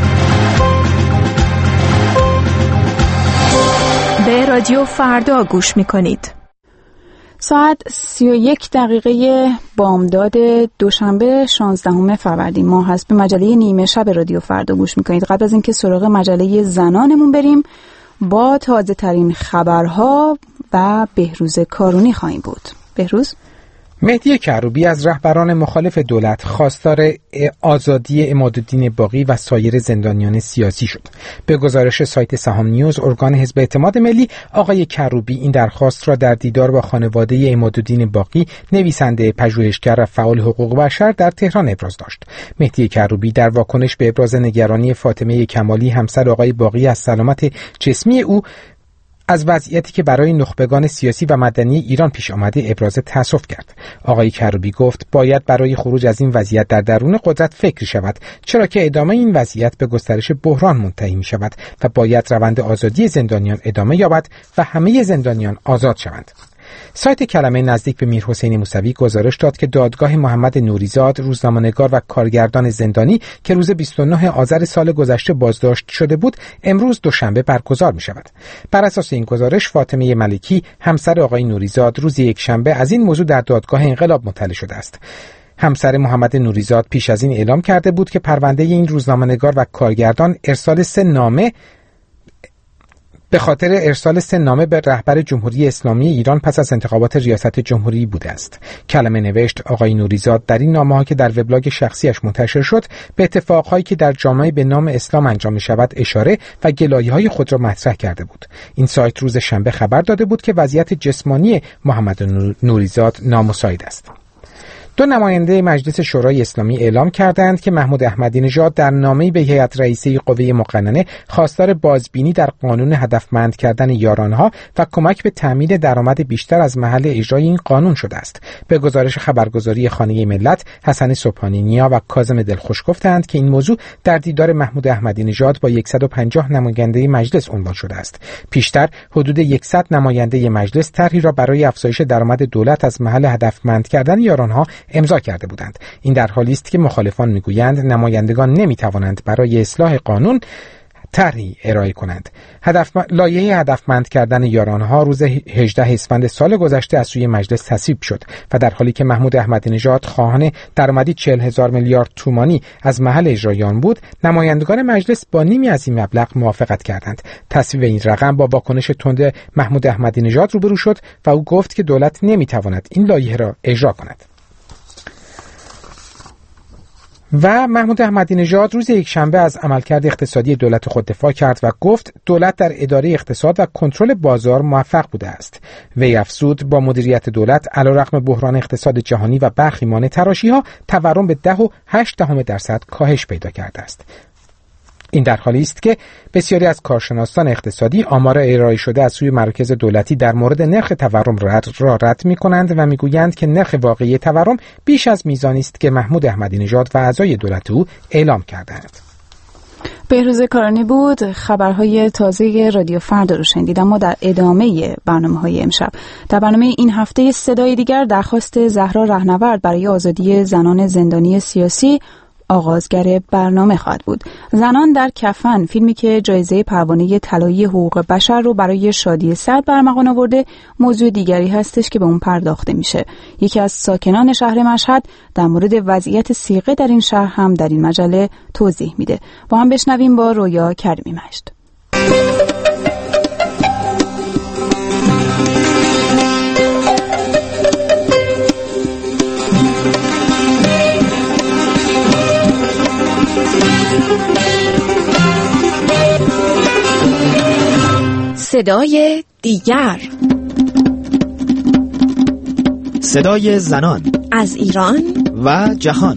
به رادیو فردا گوش میکنید. ساعت سی و یک دقیقه بامداد دوشنبه شانزدهم فروردین ماه هست. به مجله نیمه شب رادیو فردا گوش میکنید. قبل از اینکه سراغ مجله زنانمون بریم، با تازه ترین خبرها و بهروز کارونی خواهیم بود. بهروز؟ مهدی کروبی از رهبران مخالف دولت خواستار آزادی عمادالدین باقی و سایر زندانیان سیاسی شد. به گزارش سایت سهام نیوز، ارگان حزب اعتماد ملی، آقای کروبی این درخواست را در دیدار با خانواده عمادالدین باقی، نویسنده، پژوهشگر و فعال حقوق بشر در تهران ابراز داشت. مهدی کروبی در واکنش به ابراز نگرانی فاطمه کمالی، همسر آقای باقی، از سلامت جسمی او از وضعیتی که برای نخبگان سیاسی و مدنی ایران پیش آمده ابراز تأسف کرد. آقای کروبی گفت باید برای خروج از این وضعیت در درون قدرت فکر شود، چرا که ادامه این وضعیت به گسترش بحران منتهی می شود و باید روند آزادی زندانیان ادامه یابد و همه زندانیان آزاد شوند. سایت کلمه نزدیک به میر حسین موسوی گزارش داد که دادگاه محمد نوریزاد، روزنامه‌نگار و کارگردان زندانی که روز بیست و نه آذر سال گذشته بازداشت شده بود، امروز دوشنبه برگزار می شود. بر اساس این گزارش، فاطمه ملکی، همسر آقای نوریزاد، روز یکشنبه از این موضوع در دادگاه انقلاب مطلع شده است. همسر محمد نوریزاد پیش از این اعلام کرده بود که پرونده این روزنامه‌نگار و کارگردان ارسال سه نامه به خاطر ارسال سه نامه به رهبر جمهوری اسلامی ایران پس از انتخابات ریاست جمهوری بوده است. کلمه نوشت آقای نوریزاد در این نامه‌ها که در وبلاگ شخصیش منتشر شد، به اتفاقهایی که در جامعه به نام اسلام انجام می‌شود اشاره و گلایه‌های خود را مطرح کرده بود. این سایت روز شنبه خبر داده بود که وضعیت جسمانی محمد نوریزاد نامساعد است. دو نماینده مجلس شورای اسلامی اعلام کردند که محمود احمدی نژاد در نامه‌ای به هیئت رئیسه قوه مقننه خواستار بازبینی در قانون هدفمند کردن یارانها و کمک به تامین درآمد بیشتر از محل اجرای این قانون شده است. به گزارش خبرگزاری خانه ملت، حسن صبحانی نیا و کاظم دلخوش گفتند که این موضوع در دیدار محمود احمدی نژاد با صد و پنجاه نماینده مجلس عنوان شده است. پیشتر حدود صد نماینده مجلس طرحی را برای افزایش درآمد دولت از محل هدفمند کردن یارانها امضا کرده بودند. این در حالی است که مخالفان میگویند نمایندگان نمیتوانند برای اصلاح قانون طرحی ارائه کنند. هدف لایحه هدفمند کردن یارانها روز هجدهم اسفند سال گذشته از سوی مجلس تصویب شد و در حالی که محمود احمدی نژاد خواهان درآمدی چهل هزار میلیارد تومانی از محل اجرای آن بود، نمایندگان مجلس با نیمی از این مبلغ موافقت کردند. تصویب این رقم با واکنش تند محمود احمدی نژاد روبرو شد و او گفت که دولت نمیتواند این لایحه را اجرا کند. و محمود احمدی نژاد روز یکشنبه از عملکرد اقتصادی دولت خود دفاع کرد و گفت دولت در اداره اقتصاد و کنترل بازار موفق بوده است. وی افزود با مدیریت دولت علیرغم بحران اقتصاد جهانی و برخی مانع تراشی‌ها، تورم به ده و هشت دهم درصد کاهش پیدا کرده است. این در حالی است که بسیاری از کارشناسان اقتصادی آمار ارائه شده از سوی مراکز دولتی در مورد نرخ تورم را رد می‌کنند و می‌گویند که نرخ واقعی تورم بیش از میزانی است که محمود احمدی نژاد و اعضای دولت او اعلام کردند. بهروز کارانی بود. خبرهای تازه رادیو فردا رو شنیدید. اما در ادامه برنامه‌های امشب، در برنامه این هفته صدای دیگر، درخواست زهرا رهنورد برای آزادی زنان زندانی سیاسی آغازگر برنامه خواهد بود. زنان در کفن، فیلمی که جایزه پروانه طلایی حقوق بشر رو برای شادی سعد برمغان آورده، موضوع دیگری هستش که به اون پرداخته میشه. یکی از ساکنان شهر مشهد در مورد وضعیت سیغه در این شهر هم در این مجله توضیح میده. با هم بشنویم با رویا کریمی مجد. صدای دیگر، صدای زنان از ایران و جهان.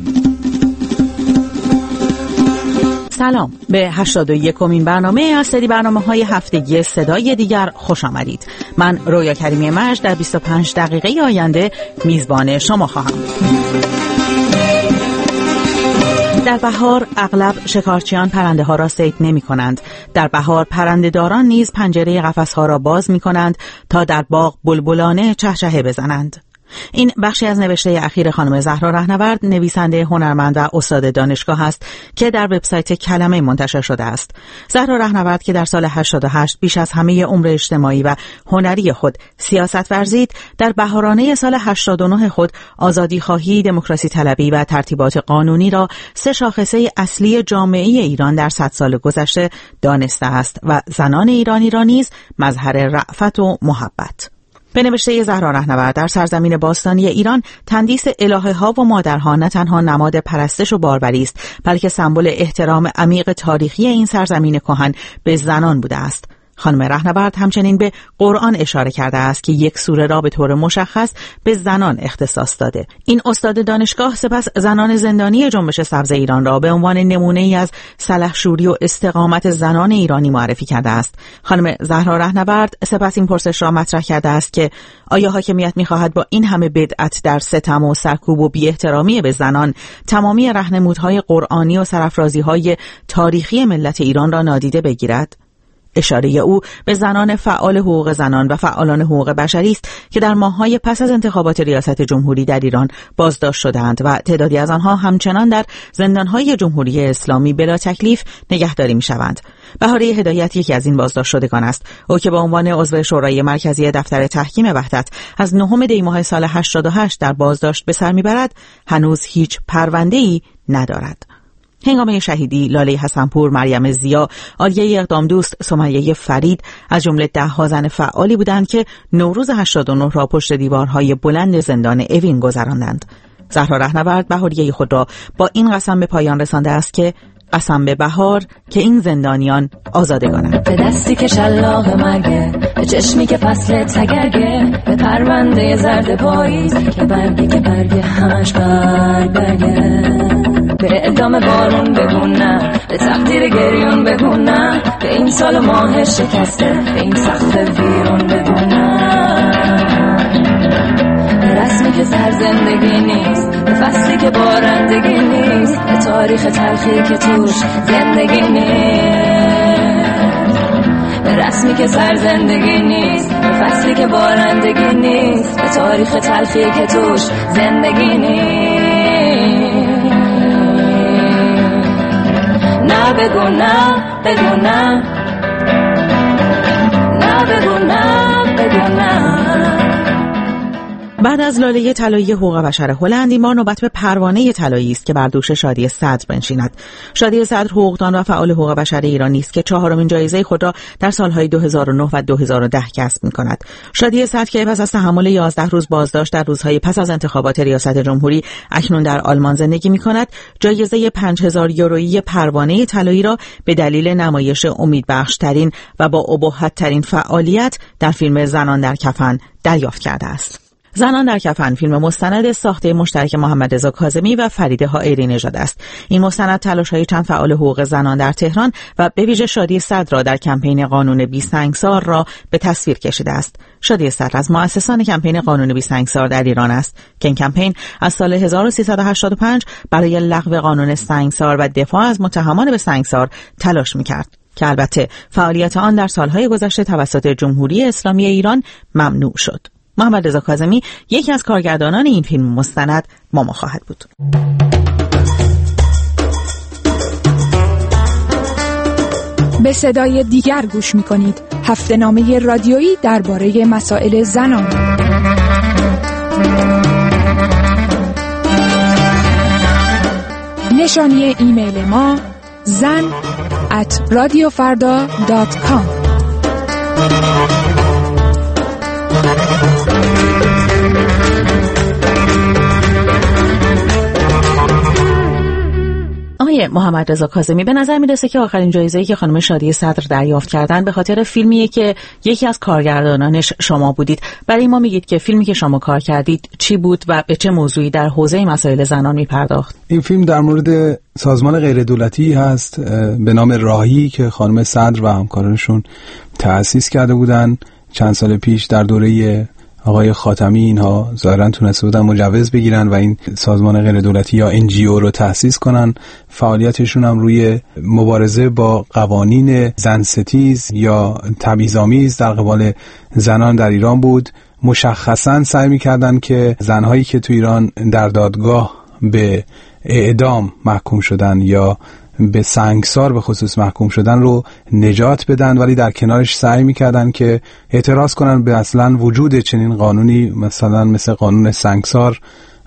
سلام، به هشتاد و یکمین برنامه از سری برنامه‌های هفتگی صدای دیگر خوش آمدید. من رویا کریمی مجد در بیست و پنج دقیقه آینده میزبان شما خواهم بود. در بهار اغلب شکارچیان پرنده ها را صید نمی کنند. در بهار پرنده داران نیز پنجره قفس ها را باز می کنند تا در باغ بلبلانه چهچهه بزنند. این بخشی از نوشته اخیر خانم زهرا رهنورد، نویسنده هنرمند و استاد دانشگاه است که در وبسایت کلمه منتشر شده است. زهرا رهنورد که در سال هشتاد و هشت بیش از همه عمر اجتماعی و هنری خود سیاست ورزید، در بهارانه سال هشتاد و نه خود آزادی خواهی، دموکراسی طلبی و ترتیبات قانونی را سه شاخصه اصلی جامعه ایران در صد سال گذشته دانسته است و زنان ایرانی را نیز مظهر رأفت و محبت. به نوشته زهرا رهنورد، در سرزمین باستانی ایران تندیس الهه ها و مادرها نه تنها نماد پرستش و باربری است، بلکه سمبل احترام عمیق تاریخی این سرزمین کهن به زنان بوده است. خانم رهنورد همچنین به قرآن اشاره کرده است که یک سوره را به طور مشخص به زنان اختصاص داده. این استاد دانشگاه سپس زنان زندانی جنبش سبز ایران را به عنوان نمونه‌ای از سلحشوری و استقامت زنان ایرانی معرفی کرده است. خانم زهرا رهنورد سپس این پرسش را مطرح کرده است که آیا حاکمیت می‌خواهد با این همه بدعت در ستم و سرکوب و بی‌احترامی به زنان تمامی راهنمودهای قرآنی و سرافرازی‌های تاریخی ملت ایران را نادیده بگیرد؟ اشاره او به زنان فعال حقوق زنان و فعالان حقوق بشری است که در ماه‌های پس از انتخابات ریاست جمهوری در ایران بازداشت شدند و تعدادی از آنها همچنان در زندان‌های جمهوری اسلامی بلا تکلیف نگهداری می‌شوند. بهاره هدایت یکی از این بازداشت شدگان است. او که به عنوان عضو شورای مرکزی دفتر تحکیم وحدت از نهم دی ماه سال هشتاد و هشت در بازداشت به سر می‌برد، هنوز هیچ پرونده‌ای ندارد. هنگام شهیدی لاله حسنپور، مریم ضیا، عالیه اقدام دوست، سمیه فرید از جمله ده ها زن فعالی بودند که نوروز هشتاد و نه را پشت دیوارهای بلند زندان اوین گذراندند. زهرا رهنورد بهاریه خود را با این قسم به پایان رسانده است که قسم به بهار که این زندانیان آزادگانند. به دستی که شلاق مرگه، به چشمی که فصل تگرگه، به پرونده زرد پاییز که برگی که برگه همش برگ برگه، به اعدام بارون بگون نه، به تقدیر گریون بگون نه، به این سال و ماه شکسته، به این سخت ویرون بگون نه، به رسمی که سر زندگی نیست، به فصلی که بارندگی نیست، به تاریخ تلخی که توش زندگی نیست، به رسمی که سر زندگی نیست، به فصلی که بارندگی نیست، به تاریخ تلخی که توش زندگی نیست. نه بگو نه بگو نه، نه بگو نه بگو نه. بعد از لاله طلایی حقوق بشر هلند، این بار نوبت به پروانه طلایی است که بر دوش شادی صدر بنشیند. شادی صدر حقوقدان و فعال حقوق بشر ایرانی است که چهارمین جایزه خود را در سالهای دو هزار و نه و دو هزار و ده کسب می‌کند. شادی صدر که پس از تحمل یازده روز بازداشت در روزهای پس از انتخابات ریاست جمهوری اکنون در آلمان زندگی می‌کند، جایزه پنج هزار یورویی پروانه طلایی را به دلیل نمایش امیدبخش‌ترین و با ابهت‌ترین فعالیت در فیلم زنان در کفن دریافت کرده است. زنان در کفن فیلم مستند ساخته مشترک محمد رضا کاظمی و فریده حائری نژاد است. این مستند تلاش‌های چند فعال حقوق زنان در تهران و به ویژه شادی صدر را در کمپین قانون بی سنگسار را به تصویر کشیده است. شادی صدر از مؤسسان کمپین قانون بی سنگسار در ایران است که این کمپین از سال هزار و سیصد و هشتاد و پنج برای لغو قانون سنگسار و دفاع از متهمان به سنگسار تلاش می‌کرد که البته فعالیت آن در سالهای گذشته توسط جمهوری اسلامی ایران ممنوع شد. محمد رضا کاظمی یکی از کارگردانان این فیلم مستند با ما خواهد بود. به صدای دیگر گوش می‌کنید. هفته‌نامه رادیویی درباره مسائل زنان. نشانی ایمیل ما زن ات رادیو فردا دات کام. آقای محمد رضا کاظمی، به نظر میرسه که آخرین جایزه‌ای که خانم شادی صدر دریافت کردن به خاطر فیلمیه که یکی از کارگردانانش شما بودید. برای ما میگید که فیلمی که شما کار کردید چی بود و به چه موضوعی در حوزه مسائل زنان میپرداخت؟ این فیلم در مورد سازمان غیر دولتی هست به نام راهی که خانم صدر و همکارانشون تأسیس کرده بودن چند سال پیش در دوره آقای خاتمی. اینها ظاهرا تونسته بودن مجوز بگیرن و این سازمان غیر دولتی یا ان جی او رو تأسیس کنن. فعالیتشون هم روی مبارزه با قوانین زن ستیز یا تبعیض‌آمیز در قبال زنان در ایران بود. مشخصا سعی می‌کردن که زنهایی که تو ایران در دادگاه به اعدام محکوم شدن یا به سنگسار به خصوص محکوم شدن رو نجات بدن، ولی در کنارش سعی میکردن که اعتراض کنن به اصلا وجود چنین قانونی، مثلا مثل قانون سنگسار،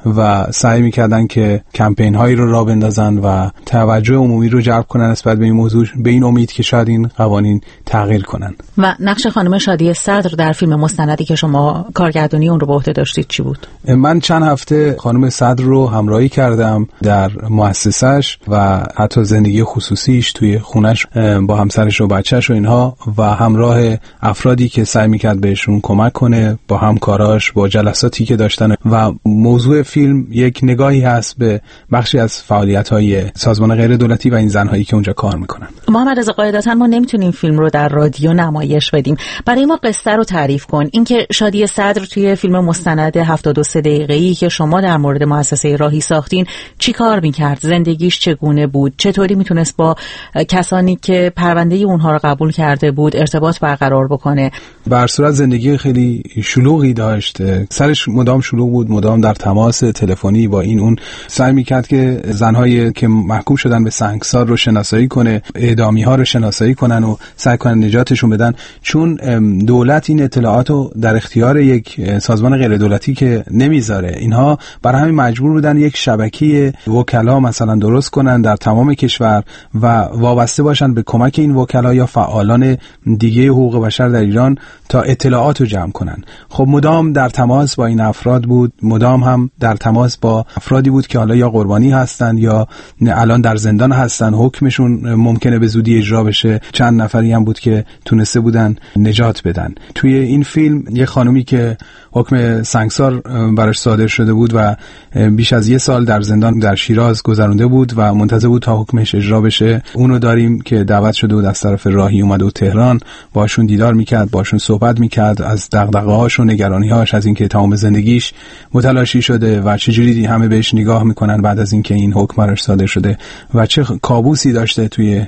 و سعی میکردن که کمپین هایی رو راه بندازن و توجه عمومی رو جلب کنن نسبت به این موضوع، به این امید که شاید این قوانین تغییر کنن. و نقش خانم شادی صدر در فیلم مستندی که شما کارگردانی اون رو به عهده داشتید چی بود؟ من چند هفته خانم صدر رو همراهی کردم در مؤسسش و حتی زندگی خصوصیش توی خونش با همسرش و بچهش و اینها، و همراه افرادی که سعی میکرد بهشون کمک کنه، با همکاراش، با جلساتی که داشتن. و موضوع فیلم یک نگاهی هست به بخشی از فعالیت‌های سازمان غیر دولتی و این زن‌هایی که اونجا کار میکنن. محمد رضا، قاعدتاً ما نمیتونیم فیلم رو در رادیو نمایش بدیم. برای ما قصه رو تعریف کن. اینکه شادی صدر توی فیلم مستند هفتاد و سه دقیقه‌ای که شما در مورد مؤسسه راهی ساختین چی کار میکرد؟ زندگیش چگونه بود؟ چطوری میتونست با کسانی که پرونده اونها رو قبول کرده بود ارتباط برقرار بکنه؟ به هر صورت زندگی خیلی شلوغی داشت. سرش مدام شلوغ بود، مدام در تماس تلفنی با این اون. سعی میکرد که زنهایی که محکوم شدن به سنگسار رو شناسایی کنه، اعدامی ها رو شناسایی کنن و سعی کنن نجاتشون بدن، چون دولت این اطلاعات رو در اختیار یک سازمان غیر دولتی که نمیذاره. اینها برای همین مجبور بودن یک شبکه وکلا مثلا درست کنن در تمام کشور و وابسته باشن به کمک این وکلا یا فعالان دیگه حقوق بشر در ایران تا اطلاعات رو جمع کنن. خب مدام در تماس با این افراد بود، مدام هم در تماس با افرادی بود که حالا یا قربانی هستن یا الان در زندان هستن، حکمشون ممکنه به زودی اجرا بشه. چند نفری هم بود که تونسته بودن نجات بدن. توی این فیلم یه خانومی که حکم سنگسار براش صادر شده بود و بیش از یه سال در زندان در شیراز گذرونده بود و منتظر بود تا حکمش اجرا بشه، اونو داریم که دعوت شده بود از طرف راهی، اومده بود تهران، باشون دیدار میکرد، باشون صحبت میکرد از دغدغه‌هاش و نگرانی‌هاش، از اینکه تمام زندگیش متلاشی شده و چجوری همه بهش نگاه میکنن بعد از اینکه این حکم براش صادر شده و چه کابوسی داشته توی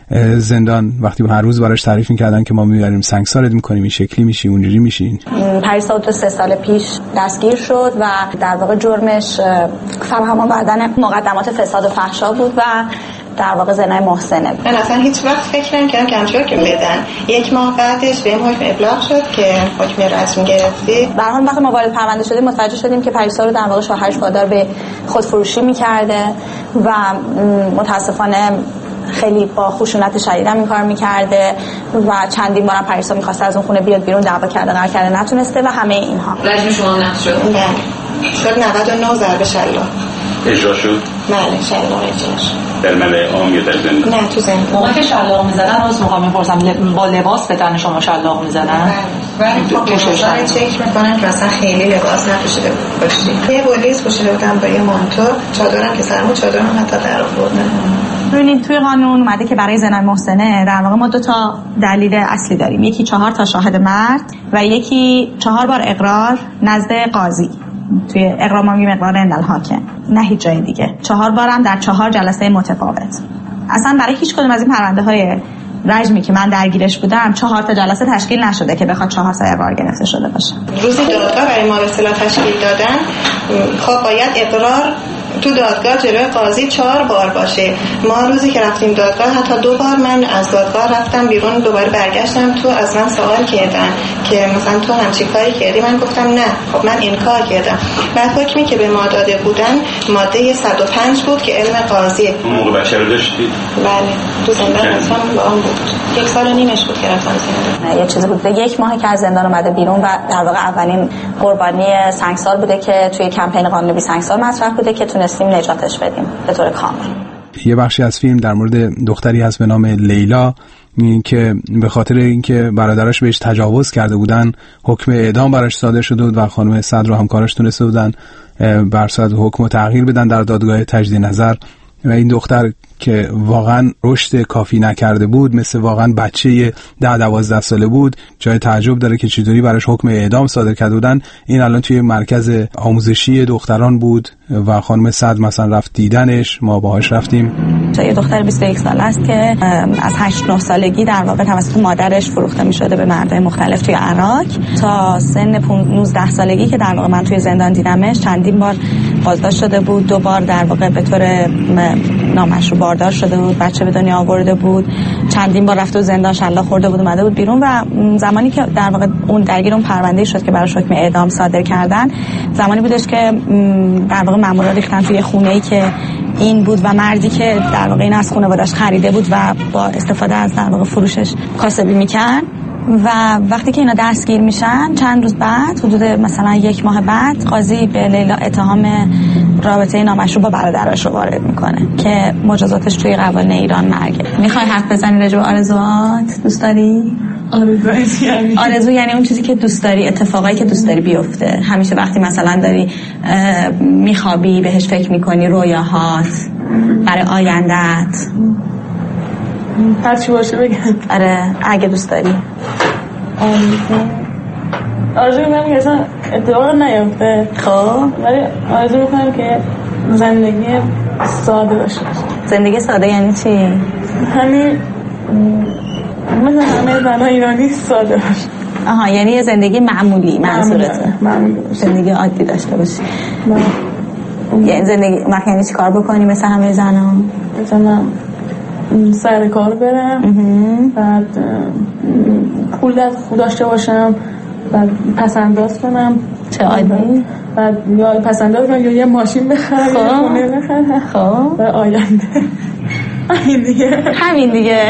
زندان وقتی هر روز براش تعریف میکردن که ما میبریم سنگسارت میکنیم، این شکلی میشی، اونجوری میشین. پریسا تو سه سال پیش دستگیر شد و در واقع جرمش فراهم آوردن مقدمات فساد و فحشا بود و در واقع زنای محسنه. من اصلا هیچ وقت فکر نمی‌کردم که همچین که بدن. یک ماه بعدش بهم حکم ابلاغ شد که حکم رسمی گرفتی. به هر حال وقتی ما وارد پرونده شدیم متوجه شدیم که پریسا رو در واقع شوهرش وادار به خودفروشی می‌کرده و متاسفانه خیلی با خشونت شدید هم این کار می‌کرده و چندین بارم پریسا می‌خواسته از اون خونه بیاد بیرون، دعوا کرده قرار کرده نتونسته و همه اینها. رجم شما نقض شد. نه. شد نود و نه ضرب شلاق. اجرا شد؟ بله شلاق اجرا شد. در ملأ عام یا در زندان؟ نه تو زندان. موقعی که شلاق می‌زدن از موقع می‌پرسم با لباس به تن شما شلاق می‌زدن؟ بله. ولی خب دوستان چک میکنن که مثلا خیلی لباس نپوشیده باشی. یه بولیز پوشیده بودم با یه مانتو، چادرم که سرمو چادرم حتی در آوردن. ببینید توی قانون اومده که برای زنا محسنه در واقع ما دو تا دلیل اصلی داریم، یکی چهار تا شاهد مرد و یکی چهار بار اقرار نزد قاضی. توی اقرار ما میگیم اقرار عند الحاکم، نه هیچ جای دیگه. چهار بارم در چهار جلسه متفاوت. اصلا برای هیچ کدوم از این پرونده های رجمی که من درگیرش بودم چهار تا جلسه تشکیل نشده که بخواد چهار سال بار گرفته شده باشه. روزی دادگاه برای ما به اصطلاح تشکیل دادن، خب باید اقرار تو دادگاه جلوی قاضی چهار بار باشه. ما روزی که رفتیم دادگاه حتی دو بار من از دادگاه رفتم بیرون، دوباره برگشتم تو از من سوال کردن که مثلا تو همچی کاری کردی؟ من گفتم نه، خب من این کار کردم. بعد حکمی که به ما داده بودن ماده صد و پنج بود که علم قاضی. موقع بچه رو داشتید؟ بله، تو زندان اصلا با اون بود. یک سال و نیمش بود که رفتم زندان. یه چیزی بود یک ماه که از زندان اومده بیرون و در واقع اولین قربانی سنگسار بوده که توی کمپین قانونی سنگسار مطرح بوده که تونستیم نجاتش بدیم به طور کامل. یه بخشی از فیلم در مورد دختری هست به نام لیلا که به خاطر اینکه برادرش بهش تجاوز کرده بودن حکم اعدام براش صادر شده بود و خانم صدر و همکارش تونسته بودن بر صدر حکم تغییر بدن در دادگاه تجدید نظر و این دختر که واقعا رشد کافی نکرده بود، مثل واقعا بچه ده دوازده ساله بود، جای تعجب داره که چطوری براش حکم اعدام صادر کرده بودن. این الان توی مرکز آموزشی دختران بود و خانم صدر مثلا رفت دیدنش، ما باهاش رفتیم. یه دختر بیست و یک ساله است که از هشت نه سالگی در واقع توسط مادرش فروخته می‌شده به مردای مختلف توی عراق تا سن نوزده سالگی که در واقع من توی زندان دیدمش. چندین بار بازداشت شده بود، دو بار در واقع به طور نامشروع باردار شده بود، بچه به دنیا آورده بود، چندین بار رفته و زندان شلاق خورده بود اومده بود بیرون و زمانی که در واقع اون درگیر اون پرونده شد که براش حکم اعدام صادر کردن، زمانی بودش که در واقع مامورا ریختن توی خونه‌ای که این بود و مردی که در واقع این از خانواده‌اش خریده بود و با استفاده از در واقع فروشش کاسبی میکرد. و وقتی که اینا دستگیر میشن چند روز بعد، حدود مثلا یک ماه بعد، قاضی به لیلا اتهام رابطه نامشروع با برادرش رو وارد میکنه که مجازاتش توی قوانین ایران مرگه. میخوای حرف بزنی راجع به آرزوات؟ دوست داری؟ آرزو یعنی آرزو یعنی اون چیزی که دوست داری، اتفاقایی که دوست داری بیفته. همیشه وقتی مثلا داری میخوابی بهش فکر میکنی، رویاهات برای آینده‌ات، هر چی باشه بگم. آره اگه دوست داری. آرزو آرزو میکنم که اصلا اتفاق نیفته، خب ولی آرزو میکنم که زندگی ساده باشه. زندگی ساده یعنی چی؟ همین مثل همه زنها ایرانی ساده باشه. آها، یعنی یه زندگی معمولی منظورته. معمولی زندگی عادی داشته باشی. یعنی زندگی مثلا یعنی چی کار بکنی مثل همه زنها؟ مثلا سر کار برم، بعد پول دست داشته باشم، بعد پسنداز کنم، چه عادی؟ بعد یا پسنداز کنم یا یه ماشین بخرم یا خونه بخرم. خب و آینده همین دیگه همین دیگه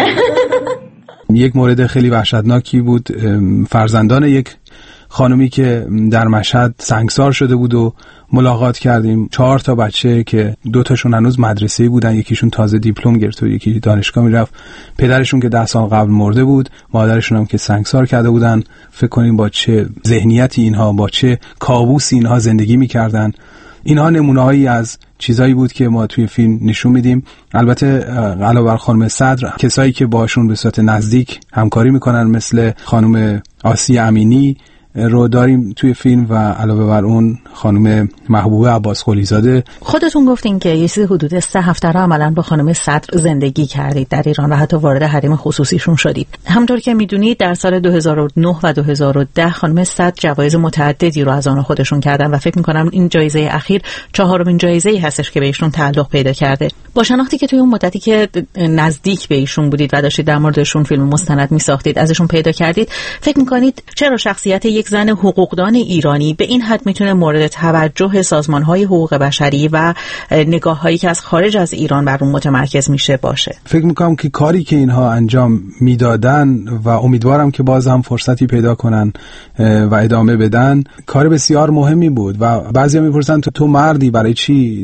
یک مورد خیلی وحشتناکی بود، فرزندان یک خانومی که در مشهد سنگسار شده بود و ملاقات کردیم. چهار تا بچه که دو تاشون هنوز مدرسه‌ای بودن، یکیشون تازه دیپلم گرفت و یکی دانشگاه میرفت. پدرشون که ده سال قبل مرده بود، مادرشون هم که سنگسار کرده بودن. فکر کنیم با چه ذهنیتی اینها، با چه کابوسی اینها زندگی میکردن. اینها نمونه‌هایی از چیزایی بود که ما توی فیلم نشون میدیم. البته علاوه بر خانم صدر، کسایی که باشون به صورت نزدیک همکاری میکنن مثل خانم آسیه امینی رو داریم توی فیلم و علاوه بر اون خانم محبوبه عباس قلیزاده. خودتون گفتین که یه چیزی حدود سه هفته را عملاً با خانم صدر زندگی کردید در ایران و حتی وارد حریم خصوصیشون شدید. همونطور که میدونید در سال دو هزار و نه و دو هزار و ده خانم صدر جوایز متعددی رو از آن خودشون کردن و فکر می‌کنم این جایزه اخیر چهارمین جایزه‌ای هستش که به ایشون تعلق پیدا کرده. با شناختی که توی اون مدتی که نزدیک به ایشون بودید و داشتید در موردشون فیلم مستند می‌ساختید، ازشون پیدا کردید، فکر می‌کنید چرا شخصیت یک زن حقوقدان ایرانی به این حد میتونه مورد توجه سازمان‌های حقوق بشری و نگاه‌هایی که از خارج از ایران بر اون متمرکز میشه باشه؟ فکر میکنم که کاری که اینها انجام میدادن و امیدوارم که باز هم فرصتی پیدا کنن و ادامه بدن، کار بسیار مهمی بود و بعضیا میپرسن تو, تو مردی برای چی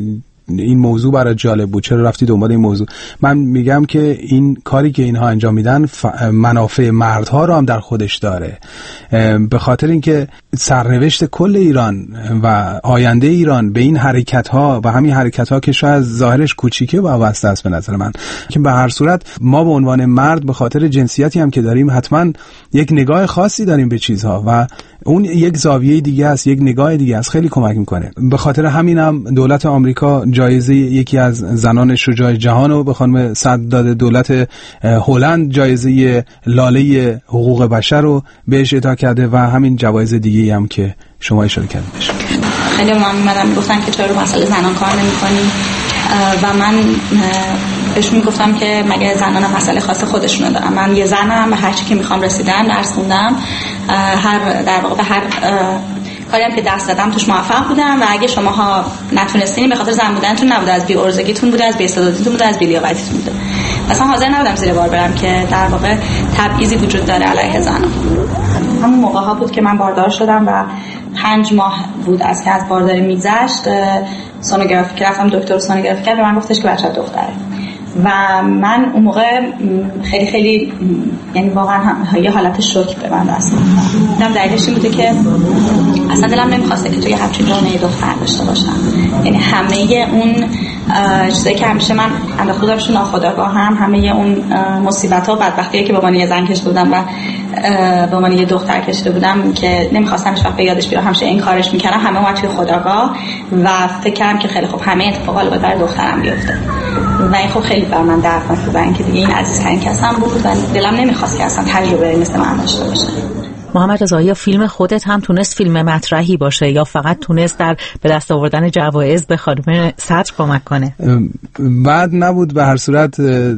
این موضوع برای جالب بود، چرا رفتی دنبال این موضوع؟ من میگم که این کاری که اینها انجام میدن منافع مردها رو هم در خودش داره، به خاطر اینکه سرنوشت کل ایران و آینده ایران به این حرکت ها و همین حرکت ها که شاید ظاهرش کوچیکه وابسته است به نظر من، که به هر صورت ما به عنوان مرد به خاطر جنسیتی هم که داریم حتما یک نگاه خاصی داریم به چیزها و اون یک زاویه دیگه است، یک نگاه دیگه است، خیلی کمک میکنه. به خاطر همینم دولت آمریکا جایزه یکی از زنان شجاع جهان رو به خانم صدر داده، دولت هلند جایزه لاله حقوق بشر رو بهش اعطا کرده و همین جوایز دیگه هم که شما اشاره کردید. خیلی من میمدن گفتن که چرا مسئله زنان کار نمی‌کنی و من بهش میگفتم که مگه زنان مسئله خاص خودشونو دارن، من یه زنم و هر چی که میخوام رسیدم، درس خوندم، هر در واقع به هر کاری هم که دست دادم توش موفق بودم و اگه شماها نتونستین به خاطر زن بودنتون نبوده، از بی‌عرضگیتون بوده، از بی‌استعدادیتون بوده، از بی‌لیاقتیتون بوده. اصلا حاضر نبودم زیر بار برم که در واقع تبعیضی وجود داره علیه زنان. همون موقع ها بود که من باردار شدم و پنج ماه بود از که از بارداری میگذشت، سونوگرافی که رفتم دکتر سونوگرافی کرد و من گفتش که بچه دختره و من اون موقع خیلی خیلی یعنی واقعا یه حالت شوک به من دست دادم. دلیلش این بوده که اصلا دلم نمیخواسته که توی همچین جامعه دختر داشته باشم، یعنی همه اون چیزایی که همیشه من انداخته بودم تو ناخودآگاه هم، همه اون مصیبت ها و بدبختیایی که به عنوان یه زن کشیده بودم و به عنوان یه دختر کشیده بودم که نمیخواستم هیچ وقت به یادش بیارم، همیشه این کارش میکردم، همه اومد توی خودآگاه و فکر کردم که خیلی خوب همه اتفاقا رو برای دخترم بیفته و این خب خیلی بر من دردناک بود، اینکه دیگه این عزیزترین کسم بود و دلم نمیخواست که اصلا تجربه مثل من داشته باشه. محمد رضایی، یا فیلم خودت هم تونست فیلم مطرحی باشه یا فقط تونست در به دست آوردن جوایز به خانم صدر کمک کنه؟ بعد نبود. به هر صورت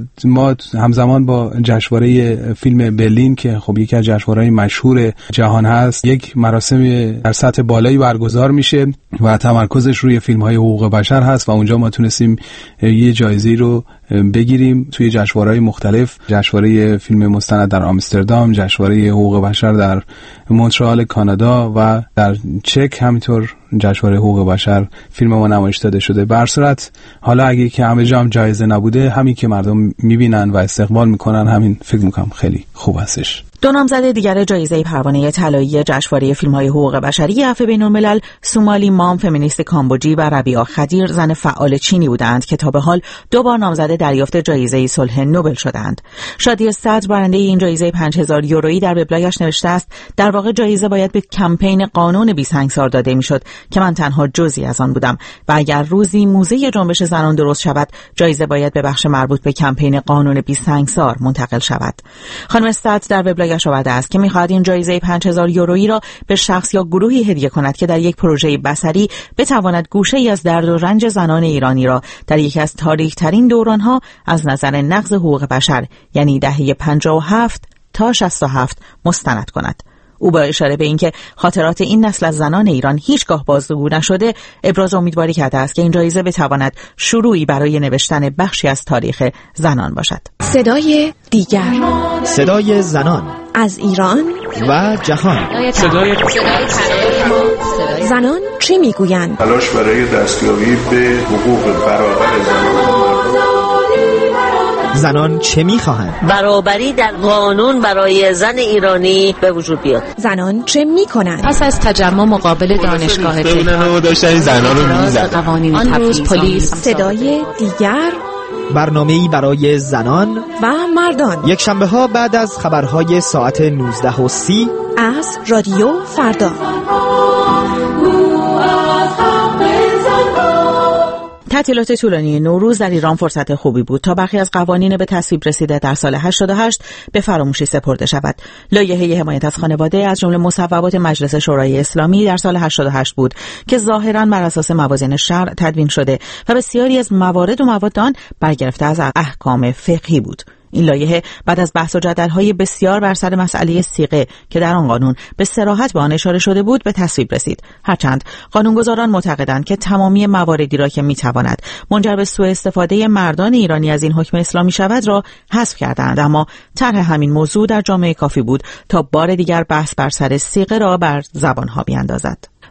ما همزمان با جشنواره فیلم برلین که خب یکی از جشنواره‌های مشهور جهان هست، یک مراسم در سطح بالایی برگزار میشه و تمرکزش روی فیلم‌های حقوق بشر هست و اونجا ما تونستیم یه جایزه رو بگیریم توی جشنواره‌های مختلف، جشنواره فیلم مستند در آمستردام، جشنواره حقوق بشر در مونترال کانادا و در چک همینطور جشنواره حقوق بشر فیلم ما نمایش داده شده. به هر صورت حالا اگه که همه جا هم جایزه نبوده، همین که مردم میبینن و استقبال میکنن، همین فکر میکنم خیلی خوب هستش. دو نامزد دیگر جایزه پروانه طلایی جشنواره فیلم‌های حقوق بشری عفو بین‌الملل، سومالی مام فمینیست کامبوجی و ربیعه خدیر زن فعال چینی بودند که تا به حال دو بار نامزد دریافت جایزه صلح نوبل شدند. شادی صدر برنده این جایزه پنج هزار یورویی در وبلاگش نوشته است: در واقع جایزه باید به کمپین قانون بی سنگسار داده میشد که من تنها جزئی از آن بودم و اگر روزی موزه جنبش زنان درست شود، جایزه باید به بخش مربوط به کمپین قانون بی سنگسار منتقل شود. خانم صدر در وبلاگش آورده است که می‌خواهد این جایزه پنج هزار یورویی را به شخص یا گروهی هدیه کند که در یک پروژه بصری بتواند گوشه‌ای از درد و رنج زنان ایرانی را در یکی از تاریک‌ترین دوران‌ها از نظر نقض حقوق بشر، یعنی دهه پنجاه و هفت تا شصت و هفت مستند کند. او با اشاره به اینکه خاطرات این نسل از زنان ایران هیچگاه بازگو نشده، ابراز امیدواری کرده است که این جایزه بتواند شروعی برای نوشتن بخشی از تاریخ زنان باشد. صدای دیگر، صدای زنان از ایران و جهان. صدای زنان چی میگویند؟ تلاش برای دستیابی به حقوق برابر زنان. زنان چه میخواهند؟ برابری در قانون برای زن ایرانی به وجود بیاد. زنان چه میکنند؟ پس از تجمع مقابل دانشگاه تهران داشتن زنان رو میزدن. آن روز پلیس. صدای دیگر، برنامه‌ای برای زنان و مردان، یک شنبه ها بعد از خبرهای ساعت نوزده و سی از رادیو فردا. تعطیلات طولانی نوروز در ایران فرصت خوبی بود تا برخی از قوانین به تصویب رسیده در سال هشتاد و هشت به فراموشی سپرده شود. لایحه حمایت از خانواده از جمله مصوبات مجلس شورای اسلامی در سال هشتاد و هشت بود که ظاهراً بر اساس موازین شرع تدوین شده و بسیاری از موارد و مواد آن برگرفته از احکام فقهی بود. این لایحه بعد از بحث و جدل‌های بسیار بر سر مسئله صیغه که در آن قانون به صراحت به آن اشاره شده بود به تصویب رسید. هرچند قانونگذاران معتقدند که تمامی مواردی را که می‌تواند منجر به سوء استفاده مردان ایرانی از این حکم اسلامی شود را حذف کردند، اما طرح همین موضوع در جامعه کافی بود تا بار دیگر بحث بر سر صیغه را بر زبان‌ها بیاندازد.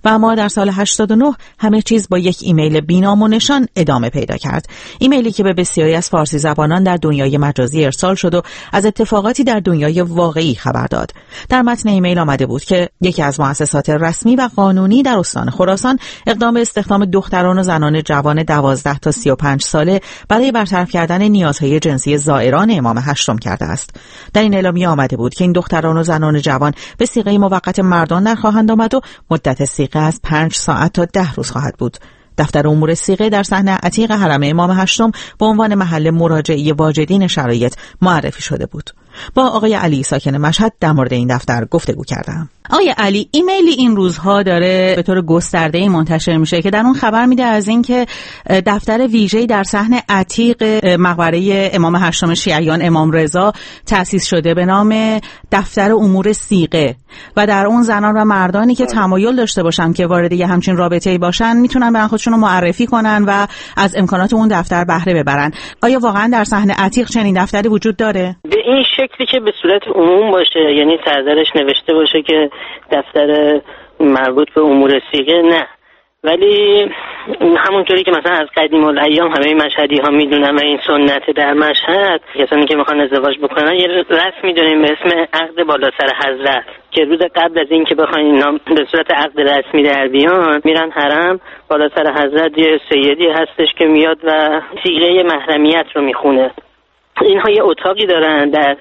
و اما در سال هشتاد و نه همه چیز با یک ایمیل بینام و نشان ادامه پیدا کرد. ایمیلی که به بسیاری از فارسی زبانان در دنیای مجازی ارسال شد و از اتفاقاتی در دنیای واقعی خبر داد. در متن ایمیل آمده بود که یکی از مؤسسات رسمی و قانونی در استان خراسان اقدام به استخدام دختران و زنان جوان دوازده تا سی و پنج ساله برای برطرف کردن نیازهای جنسی زائران امام هشتم کرده است. در این اعلامیه آمده بود که این دختران و زنان جوان به صیغه موقت مردان در خواهند آمد و مدت صیغه از پنج ساعت تا ده روز خواهد بود. دفتر امور صیغه در صحن عتیق حرم امام هشتم به عنوان محل مراجعه واجدین شرایط معرفی شده بود. با آقای علی ساکن مشهد در مورد این دفتر گفتگو کردم. آقای علی، ایمیلی این روزها داره به طور گسترده‌ای منتشر میشه که در اون خبر میده از این که دفتر ویژه‌ای در صحن عتیق مقبره امام هشتم شیعیان امام رضا تأسیس شده به نام دفتر امور صیغه و در اون زنان و مردانی که تمایل داشته باشن که وارد یه همچین رابطه‌ای باشن میتونن برن خودشون رو معرفی کنن و از امکانات اون دفتر بهره ببرن. آیا واقعا در صحن عتیق چنین دفتری وجود داره؟ به این شکلی که به صورت عموم باشه، یعنی سردرش نوشته باشه که دفتر مربوط به امور صیغه، نه. ولی همونطوری که مثلا از قدیم الایام همه مشهدی ها میدونن و این سنت در مشهد، کسانی که میخوان ازدواج بکنن یه رسمی داریم به اسم عقد بالا سر حضرت که روز قبل از این که بخواین اینا به صورت عقد رسمی در بیان، میرن حرم، بالا سر حضرت یه سیدی هستش که میاد و صیغه محرمیت رو میخونه. اینها یه اتاقی دارن در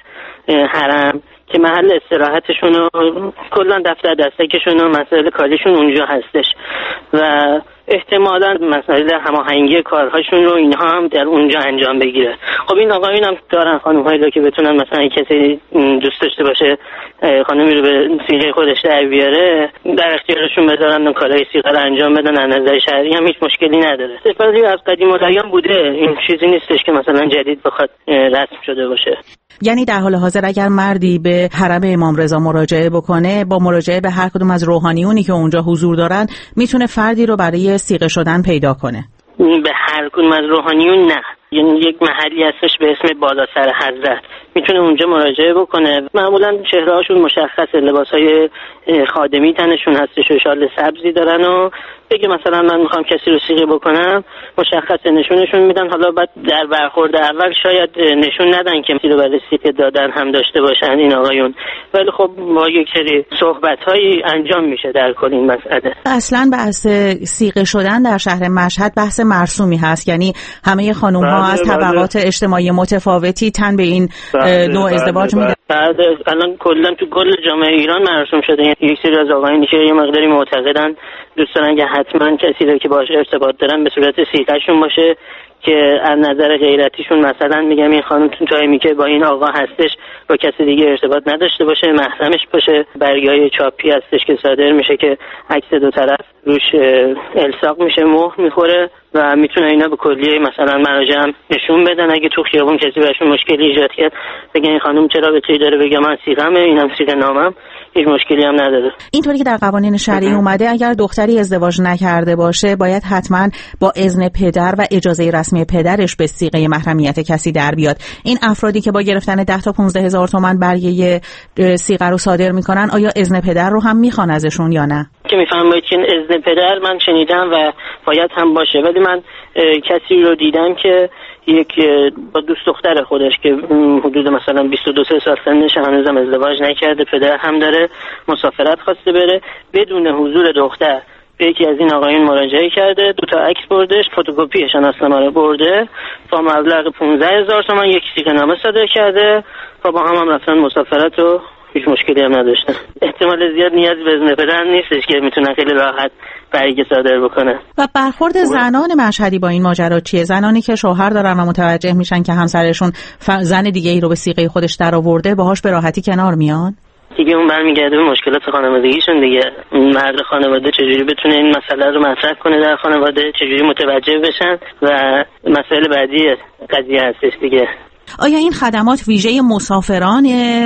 حرم که محل استراحتشون و کلا دفتر دستکشون و مسائل کاریشون اونجا هستش و احتمالاً مسائل هماهنگی کارهاشون رو اینها هم در اونجا انجام بگیره. خب این آقایون هم دارن خانم‌هایی رو که بتونن مثلا کسی دوست داشته باشه خانمی رو به صیغه خودش در بیاره، در اختیارشون بذارن و کارهای صیغه رو انجام بدن. از نظر شرعی هم هیچ مشکلی نداره. استفاده از قدیم الایام بوده، این چیزی نیستش که مثلا جدید بخواد رسم شده باشه. یعنی در حال حاضر اگر مردی به حرم امام رضا مراجعه بکنه، با مراجعه به هر کدوم از روحانیونی که اونجا حضور دارن، میتونه فردی رو برای صیغه شدن پیدا کنه؟ به هر کدوم از روحانیون نه، یعنی یک محلی هستش به اسم بالا سر حضرت، میتونه اونجا مراجعه بکنه. معمولا چهره هاشون مشخصه، لباسهای خادمی تنشون هستش و شال سبزی دارن و بگه مثلا من میخوام کسی رو صیغه بکنم، مشخصه نشونشون میدن. حالا بعد در برخورد اول شاید نشون ندن که رو برای صیغه دادن هم داشته باشن این آقایون، ولی خب با یک سری صحبت‌هایی انجام میشه در کل این مسئله. اصلا بحث صیغه شدن در شهر مشهد بحث مرسومی هست، یعنی همه خانم‌ها از طبقات اجتماعی متفاوتی تن به این نوع ازدواج میدن. بعد الان کلا تو کل جامعه ایران مرسوم شده. یک سری از آقایونی که یه مقداری معتقدن دوست دارن که حتما کسی رو که باهاش ارتباط دارن به صورت صیغه‌شون باشه که از نظر غیرتیشون مثلا میگم این خانم تو تایمی که با این آقا هستش با کسی دیگه ارتباط نداشته باشه، محرمش باشه. برگه‌های چاپی هستش که صادر میشه که عکس دو طرف روش الصاق میشه، مهر میخوره و میتونه اینا به کلیه مثلا مراجع نشون بدن. اگه تو خیابون کسی بهشون مشکلی ایجاد کرد بگن این خانم چرا به توی داره، بگم من صیغه‌مه، اینم صیغه نامم، هیچ مشکلی هم نداره. اینطوری که در قوانین شرعی اومده اگر دختری ازدواج نکرده باشه باید حتما با اذن پدر و اجازه رسمی پدرش به صیغه محرمیت کسی در بیاد. این افرادی که با گرفتن ده تا پانزده هزار تومان برگه صیغه رو صادر میکنن آیا اذن پدر رو هم میخوان ازشون یا نه؟ که میفهمید که اذن پدر من شنیدم و باید هم باشه، ولی من کسی رو دیدم که یک با دوست دختر خودش که حدود مثلا بیست و دو سال سنش هنوزم ازدواج نکرده، پدر هم داره، مسافرت خواسته بره، بدون حضور دختر به یکی از این آقایون مراجعه کرده، دو تا عکس بردش، فتوکپی شناسنامه رو برده، با مبلغ پانزده هزار تومان یک صیغه نامه صادر کرده و با هم هم رفتن مسافرت رو هیچ مشکلی هم نداشتن. احتمال زیاد نیاز به اذن پدر نیستش که میتونن خیلی راحت برگه صادر بکنه. و برخورد زنان مشهدی با این ماجرا چیه؟ زنانی که شوهر دارن و متوجه میشن که همسرشون زن دیگه ای رو به صیغه خودش درآورده، باهاش به راحتی کنار میان؟ دیگه اون برمیگرده به مشکلات خانوادگیشون دیگه. مرد خانواده چجوری بتونه این مسئله رو مطرح کنه در خانواده، چجوری متوجه بشن و مسائل بعدی قضیه هستش دیگه. آیا این خدمات ویژه مسافران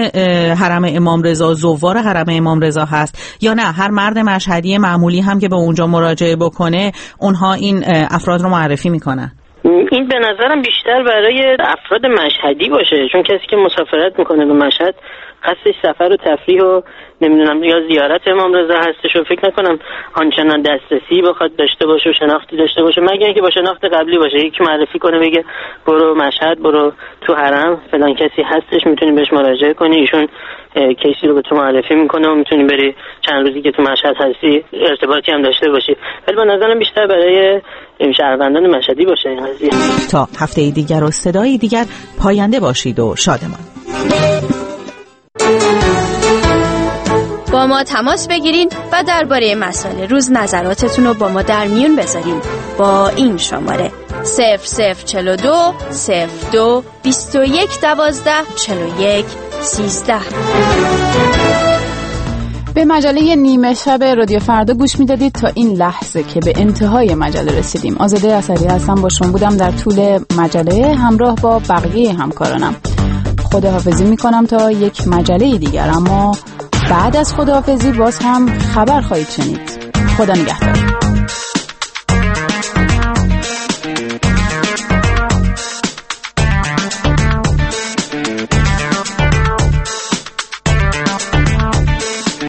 حرم امام رضا، زوار حرم امام رضا هست یا نه هر مرد مشهدی معمولی هم که به اونجا مراجعه بکنه اونها این افراد رو معرفی میکنن؟ این به نظرم بیشتر برای افراد مشهدی باشه، چون کسی که مسافرت میکنه به مشهد قصدش سفر و تفریح و نمیدونم یا زیارت امام رضا هستش و فکر نکنم آنچنان دسترسی بخواد داشته باشه و شناختی داشته باشه، مگر اینکه با شناخت قبلی باشه، یکی معرفی کنه بگه برو مشهد، برو تو حرم فلان کسی هستش میتونی بهش مراجعه کنی، ایشون کیسی رو به تو معرفی میکنه و میتونی بری چند روزی که تو مشهد هستی ارتباطی هم داشته باشی. ولی با نظرم بیشتر برای شهروندان مشهدی باشه این قضیه. تا هفته دیگر و صدای دیگر پاینده باشید و شادمان. با ما تماس بگیرین و درباره مسائل روز نظراتتون رو با ما در میون بذارین با این شماره صفر صفر چلو دو صفر دو بیست و یک دوازده چلو یک سیزده. به مجله نیمه شب رادیو فردا گوش میدادید تا این لحظه که به انتهای مجله رسیدیم. آزاده اثری هستم، با شما بودم در طول مجله همراه با بقیه همکارانم. خداحافظی میکنم تا یک مجله دیگر، اما بعد از خداحافظی باز هم خبر خواهید شنید. خدا نگهدار.